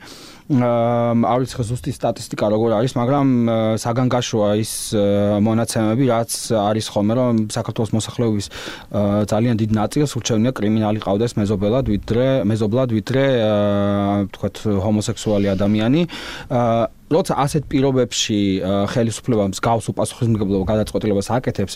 არ ვიცი ხო ზუსტი სტატისტიკა როგორ არის, მაგრამ საგანგაშოა ის მონაცემები, რაც არის ხოლმე, რომ საქართველოს მოსახლეობის ძალიან დიდ ნაწილს ურჩევნია კრიმინალი ყავდეს მეზობლად, ვიდრე თქვათ ჰომოსექსუალი ადამიანი. როცა ასეთ პირობებში ხელისუფლება მსგავს უპასუხისმგებლობა გადაწყვეტილებას აკეთებს,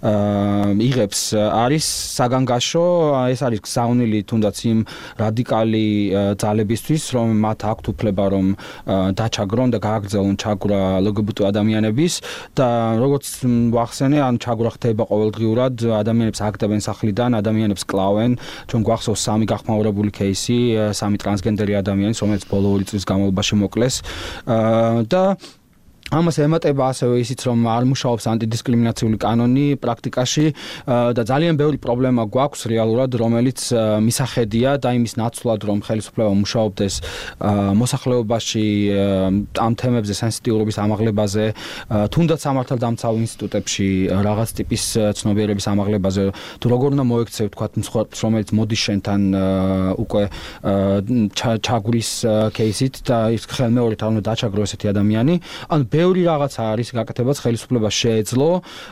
იღებს, არის საგანგაშო, ეს არის გზავნილი თუნდაც იმ რადიკალი ძალებისთვის, რომ მათ აქვთ უფლება, რომ დაჩაგრონ და გააგრძელონ ჩაგვრა LGBT ადამიანების და როგორც ვახსენე, ან ჩაგვრა ხდება ყოველდღიურად, ადამიანებს აგდებენ სახლიდან, ადამიანებს კლავენ. ჩვენ გვახსოვს 3 გახმაურებული кейსი, 3 ტრანსგენდერი ადამიანის, რომელიც ბოლო 2 წლის განმავლობაში მოკლეს. და ამას ემატება ასევე ისიც, რომ არ მუშაობს ანტიდისკრიმინაციული კანონი პრაქტიკაში და ძალიან ბევრი პრობლემა გვაქვს რეალურად, რომელიც მისახედია და იმის ნაცვლად, რომ ხელისუფლება მუშაობდეს მოსახლეობაში ამ თემებზე, სენსიტიურობის ამაღლებაზე, თუნდაც სამართალდამცავ ინსტიტუტებში რაღაც ტიპის ცნობიერების ამაღლებაზე, თუ როგორ უნდა მოექცევ, თქვათ, მსხვერპლს, რომელიც მოდის შენთან უკვე ჩაგვრის кейსით და ის ხელმეორედ არ უნდა დაჩაგრო ესეთი ადამიანი. ან ბევრი რაღაცა არის გაკეთებაც ხელისუფლებას შეეძლო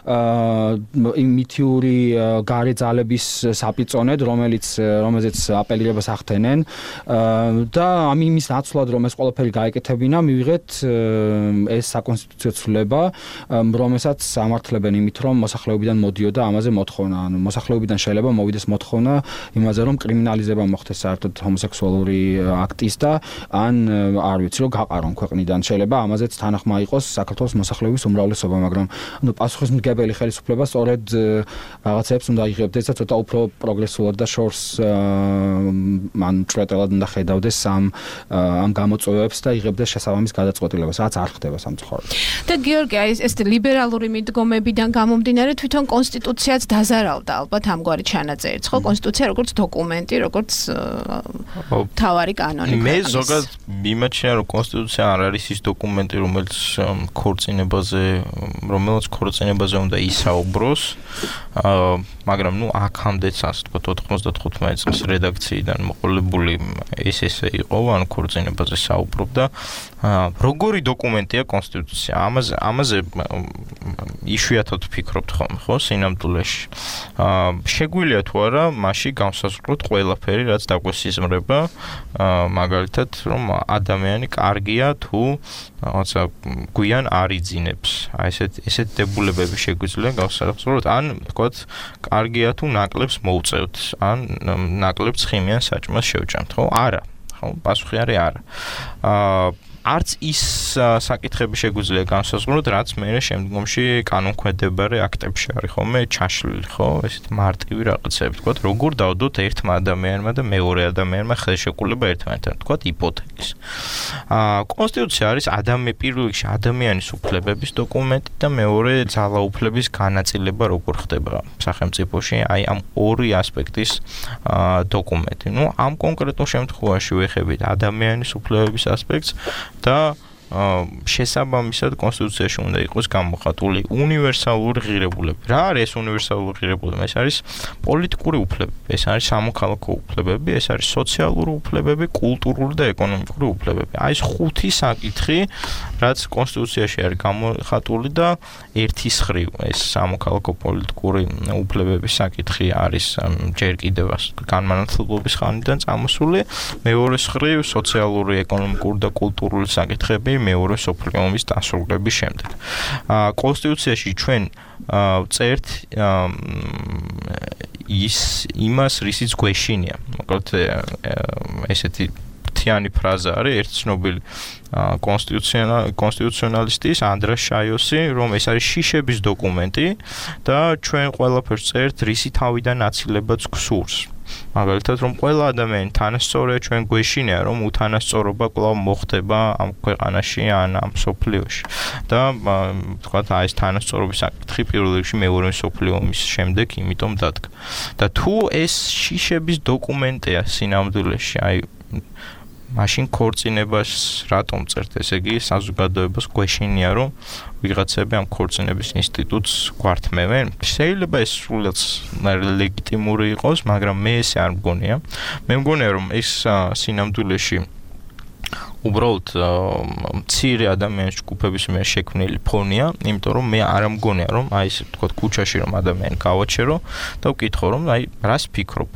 მითიური გარე ძალების საპიწონედ, რომელზეც აპელირებას ახდენენ და იმის ნაცვლად, რომ ეს ყველაფერი გაეკეთებინა, მივიღეთ ეს საკონსტიტუციო ცვლილება, რომელსაც ამართლებენ იმით, რომ მოსახლეობიდან მოდიოდა ამაზე მოთხოვნა. ანუ მოსახლეობიდან შეიძლება მოვიდეს მოთხოვნა იმაზე, რომ კრიმინალიზება მოხდეს საერთოდ ჰომოსექსუალური აქტის და ან არ ვიცი, რომ გაყარონ ქვეყნიდან. შეიძლება ამაზეც თანახმა იყოს საქართველოს მოსახლეობის უმრავლესობა, მაგრამ ანუ პასუხისმგებელი ხელისუფლება სწორედ რაღაცებს უნდა იღებდეს და ცოტა უფრო პროგრესულად და შორს ან ჭრეტელად უნდა ხედავდეს ამ გამოწვევებს და იღებდეს შესაბამის გადაწყვეტილებას, რაც არ ხდება სამწუხაროდ. და გიორგი, ეს ლიბერალური მიდგომებიდან გამომდინარე თვითონ კონსტიტუციაც დაზარავდა ალბათ ამგვარი ჩანაწერიც, ხო? კონსტიტუცია როგორც დოკუმენტი, როგორც თავარი კანონი. მე ზოგადად მიმაჩნია, რომ კონსტიტუცია არ არის ის დოკუმენტი, რომელიც ქორწინებაზე უნდა ისაუბროს, მაგრამ აქამდეც ასე ვთქვათ 95 წლის რედაქციიდან მოყოლებული ეს იყო, ანუ ქორწინებაზე საუბრობდა. როგორი დოკუმენტია კონსტიტუცია? ამაზე იშვიათად ვფიქრობთ ხოლმე, ხო, სინამდვილეში. შეგვიძლია თუ არა მასში განსაზღვროთ ყველაფერი, რაც დაგვესიზმრება, მაგალითად, რომ ადამიანი კარგია თუ რაღაცა გვიან არ იძინებს. აი ესეთ დებულებები შეგვიძლია გავსახსოვროთ, ან ვთქვათ, კარგია თუ ნაკლებს მოუწევთ, ან ნაკლებს ხიმიან საჭმელს შევჭამთ, ხო? არა. ხო, პასუხი არის არა. არც ის საკითხები შეგვიძლია განსაზღვროთ, რაც მე შემდგომში კანონქვემდებარე აქტებში არის ხოლმე ჩაშლილი, ხო? ესეთ მარტივი რაღაცები, ვთქვათ, როგორ დავდოთ ერთმა ადამიანმა და მეორე ადამიანმა ხელშეკრულება ერთმანეთთან, ვთქვათ, იპოთეკის. კონსტიტუცია არის პირველ რიგში ადამიანის უფლებების დოკუმენტი და მეორე ძალაუფლების განაწილება როგორ ხდება სახელმწიფოში, აი ამ ორი ასპექტის დოკუმენტი. ნუ ამ კონკრეტულ შემთხვევაში ვეხებით ადამიანის უფლებების ასპექტს და შესაბამისად კონსტიტუციაში უნდა იყოს გამოხატული უნივერსალური ღირებულები. რა არის ეს უნივერსალური ღირებულება? ეს არის პოლიტიკური უფლებები, ეს არის სამოქალაქო უფლებები, ეს არის სოციალური უფლებები, კულტურული და ეკონომიკური უფლებები. აი ეს ხუთი საკითხი, რაც კონსტიტუციაში არის გამოხატული და ერთის ხრივ ეს სამოქალაქო პოლიტიკური უფლებების საკითხი არის ჯერ კიდევ განმანათლებლობის ხანიდან წამოსული, მეორე ხრივ სოციალური, ეკონომიკური და კულტურული საკითხები მეორე მსოფლიო ომის დასრულების შემდეგ. კონსტიტუციაში ჩვენ წერთ იმას, რისიც გვეშინია. მოკლედ ესეთი თიანი ფრაზა არის ერთ ცნობილი კონსტიტუციონალისტის ანდრას შაიოსი, რომ ეს არის შიშების დოკუმენტი და ჩვენ ყველაფერს წერთ რისი თავიდან აცილებაც გსურს. მაგალითად, რომ ყველა ადამიანი თანასწორია, ჩვენ გვეშინია, რომ უთანასწორობა კვლავ მოხდება ამ ქვეყანაში ან ამ მსოფლიოში. და ვთქვათ, აი ეს თანასწორობის საკითხი პირველ რიგში მეორე მსოფლიო ომის შემდეგ იმიტომ დადგა. და თუ ეს შიშების დოკუმენტია სინამდვილეში, აი მაშინ ქორწინებას რატომ წერთ? ესე იგი, საზოგადოებას გვეშინია, რომ ვიღაცები ამ ქორწინების ინსტიტუტს გვართმევენ. შეიძლება ეს სრულიად ლეგიტიმური იყოს, მაგრამ მე ესე არ მგონია. მე მგონია, რომ ეს სინამდვილეში უბრალოდ მცირე ადამიანის ჯგუფების მიერ შექმნილი ფონია, იმიტომ რომ მე არ მგონია, რომ აი ესე ვთქვათ, ქუჩაში რომ ადამიანი გავაჩერო და ვკითხო, რომ აი რას ფიქრობ?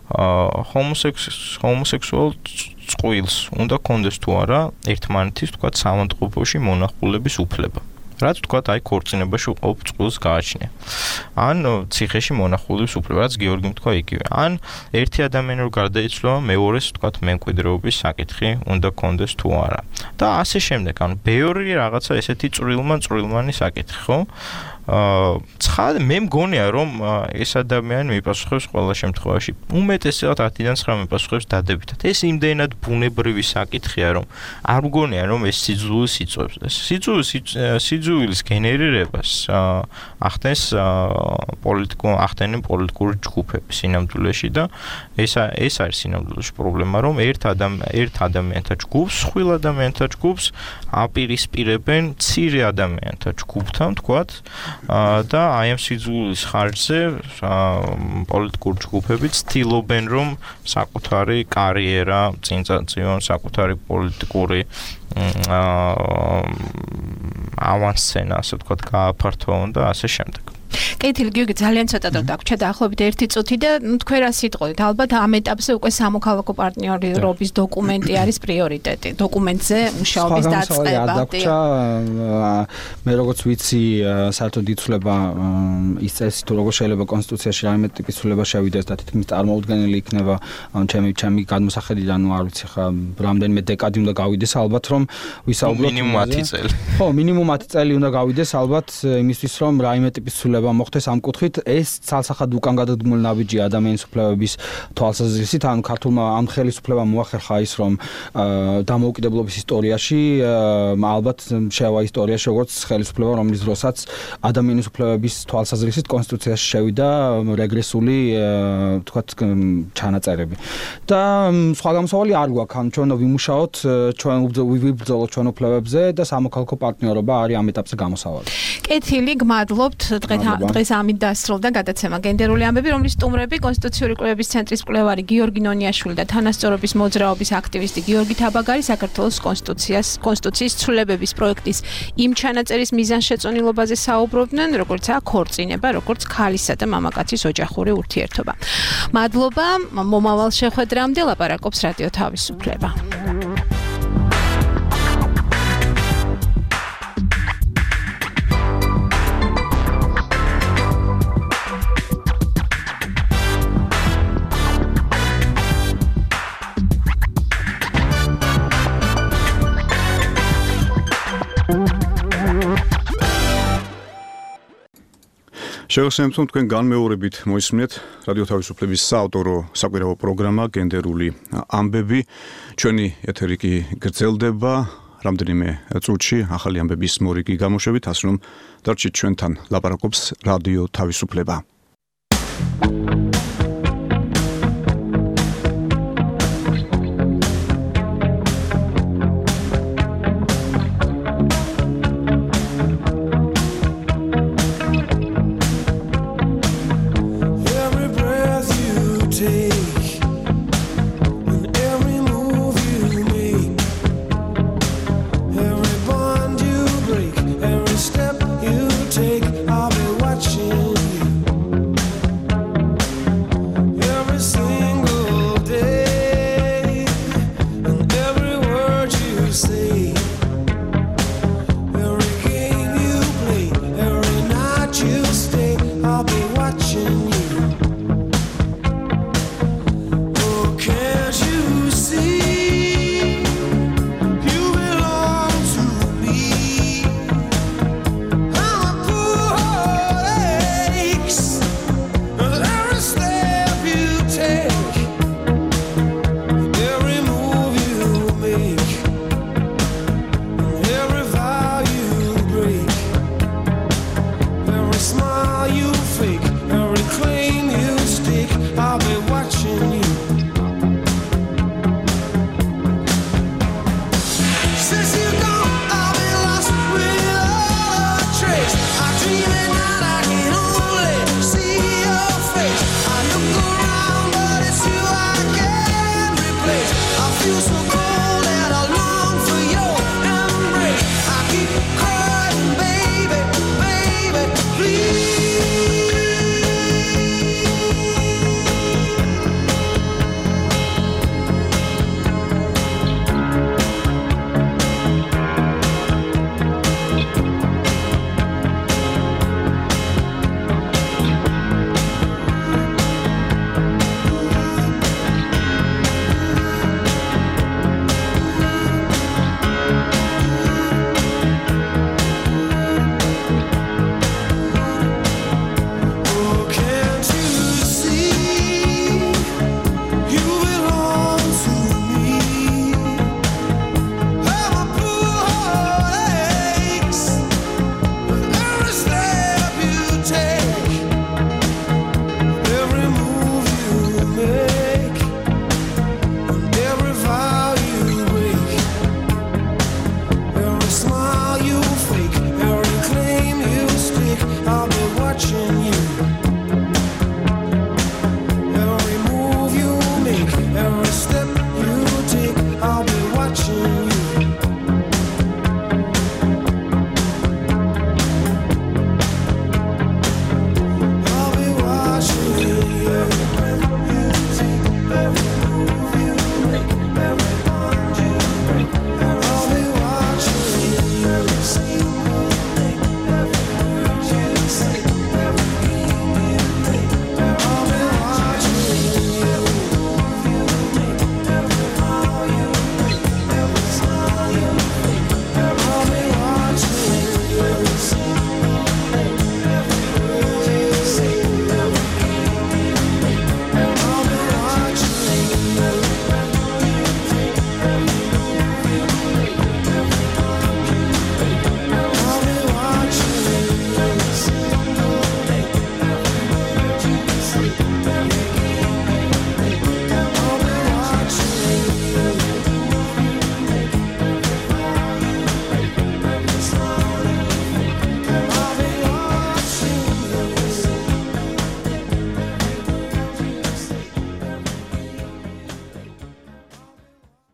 ჰომოსექსუალ წყვილს უნდა კონდეს თუ არა ერთმანეთის ვთქვათ სამონტყოფოში მონახულების უფლება. რაც ვთქვათ, აი ქორწინებაში უყოფ წყვილს გააჩნია. ან ციხეში მონახულების უფლება, რაც გიორგიმ თქვა იგივე. ან ერთი ადამიანი რო გარდაიცვალა, მეორეს ვთქვათ მემკვიდრეობის საკითხი უნდა კონდეს თუ არა. და ასე შემდეგ, ანუ ბევრი რაღაცა ესეთი წვრილმანი საკითხი, ხო? ცხადე მე მგონია რომ ეს ადამიანი მიპასუხებს ყველა შემთხვევაში უმეტესად 10-დან 9 მიპასუხებს დადებითად. ეს იმდენად ბუნებრივი საკითხია რომ არ მგონია რომ ეს სიძულვილს იწვევს. სიძულვილის გენერირებას ახდენენ პოლიტიკური ჯგუფები სინამდვილეში და ეს არის სინამდვილეში პრობლემა რომ ერთ ადამიანთა ჯგუფს, ხვილ ადამიანთა ჯგუფს აპირისპირებენ მცირე ადამიანთა ჯგუფთან, თქვათ, და აი ამ სიძულვილის ხარჯზე პოლიტიკური ჯგუფები ცდილობენ რომ საკუთარი კარიერა წინ წაწიონ, საკუთარი პოლიტიკური ავანსცენა, ასე ვთქვათ, გააფართოვონ და ასე შემდეგ. კეთილი გიორგი ძალიან ცოტა დრო დაგვრჩა დაახლოებით 1 წუთი და თქვენ რა სიტყოდით ალბათ ამ ეტაპზე უკვე სამოქალაქო პარტნიორობის დოკუმენტი არის პრიორიტეტი დოკუმენტზე მუშაობის დაწყება დაგვრჩა მე როგორც ვიცი საერთოდ იცვლება ის წესი თუ როგორ შეიძლება კონსტიტუციაში რაიმე ტიპის ცვლილება შევიდეს და თითქმის წარმოუდგენელი იქნება ჩემი გადმოსახედიდან არ ვიცი ხა რამდენიმე დეკადი უნდა გავიდეს ალბათ რომ ვისაუბროთ მინიმუმ 10 წელი ხო მინიმუმ 10 წელი უნდა გავიდეს ალბათ იმისთვის რომ რაიმე ტიპის ცვლილება მოხდეს ამ კუთხით ეს ცალსახად უკან გადადგმული ნაბიჯი ადამიანის უფლებების თვალსაზრისით ან ქართულმა ამ ხელისუფლებამ მოახერხა ის რომ დამოუკიდებლობის ისტორიაში ალბათ შევა ისტორიაში როგორც ხელისუფლება რომლის დროსაც ადამიანის უფლებების თვალსაზრისით კონსტიტუციაში შევიდა რეგრესული თქვათ ჩანაწერები და სხვა გამოსავალი არ გვაქვს ან ჩვენ ვიმუშაოთ ჩვენ ვიბრძოლოთ ჩვენ უფლებებზე და სამოქალაქო პარტნიორობა არის ამ ეტაპზე გამოსავალი. კეთილი გმადლობთ დღეს ამით დასრულდა გადაცემა გენდერული ამბები, რომლის სტუმრები კონსტიტუციური კვლევების ცენტრის კვლევარი გიორგი ნონიაშვილი და თანასწორობის მოძრაობის აქტივისტი გიორგი თაბაგარი საქართველოს კონსტიტუციის ცვლილებების პროექტის იმ ჩანაწერის მიზანშეწონილობაზე საუბრობდნენ, როგორც ქორწინება, როგორც ქალისა და მამაკაცის ოჯახური ურთიერთობა. მადლობა, მომავალ შეხვედრამდე ლაპარაკობს რადიო თავისუფლება. შევასრულებთ თქვენ განმეორებით მოისმინეთ რადიო თავისუფლების საავტორო საკვირაო პროგრამა გენდერული ამბები. ჩვენი ეთერი კი გრძელდება რამდენიმე წუთში ახალი ამბების მორიგი გამოშვებით, ასე რომ დარჩით ჩვენთან, ლაპარაკობს რადიო თავისუფლება. I feel so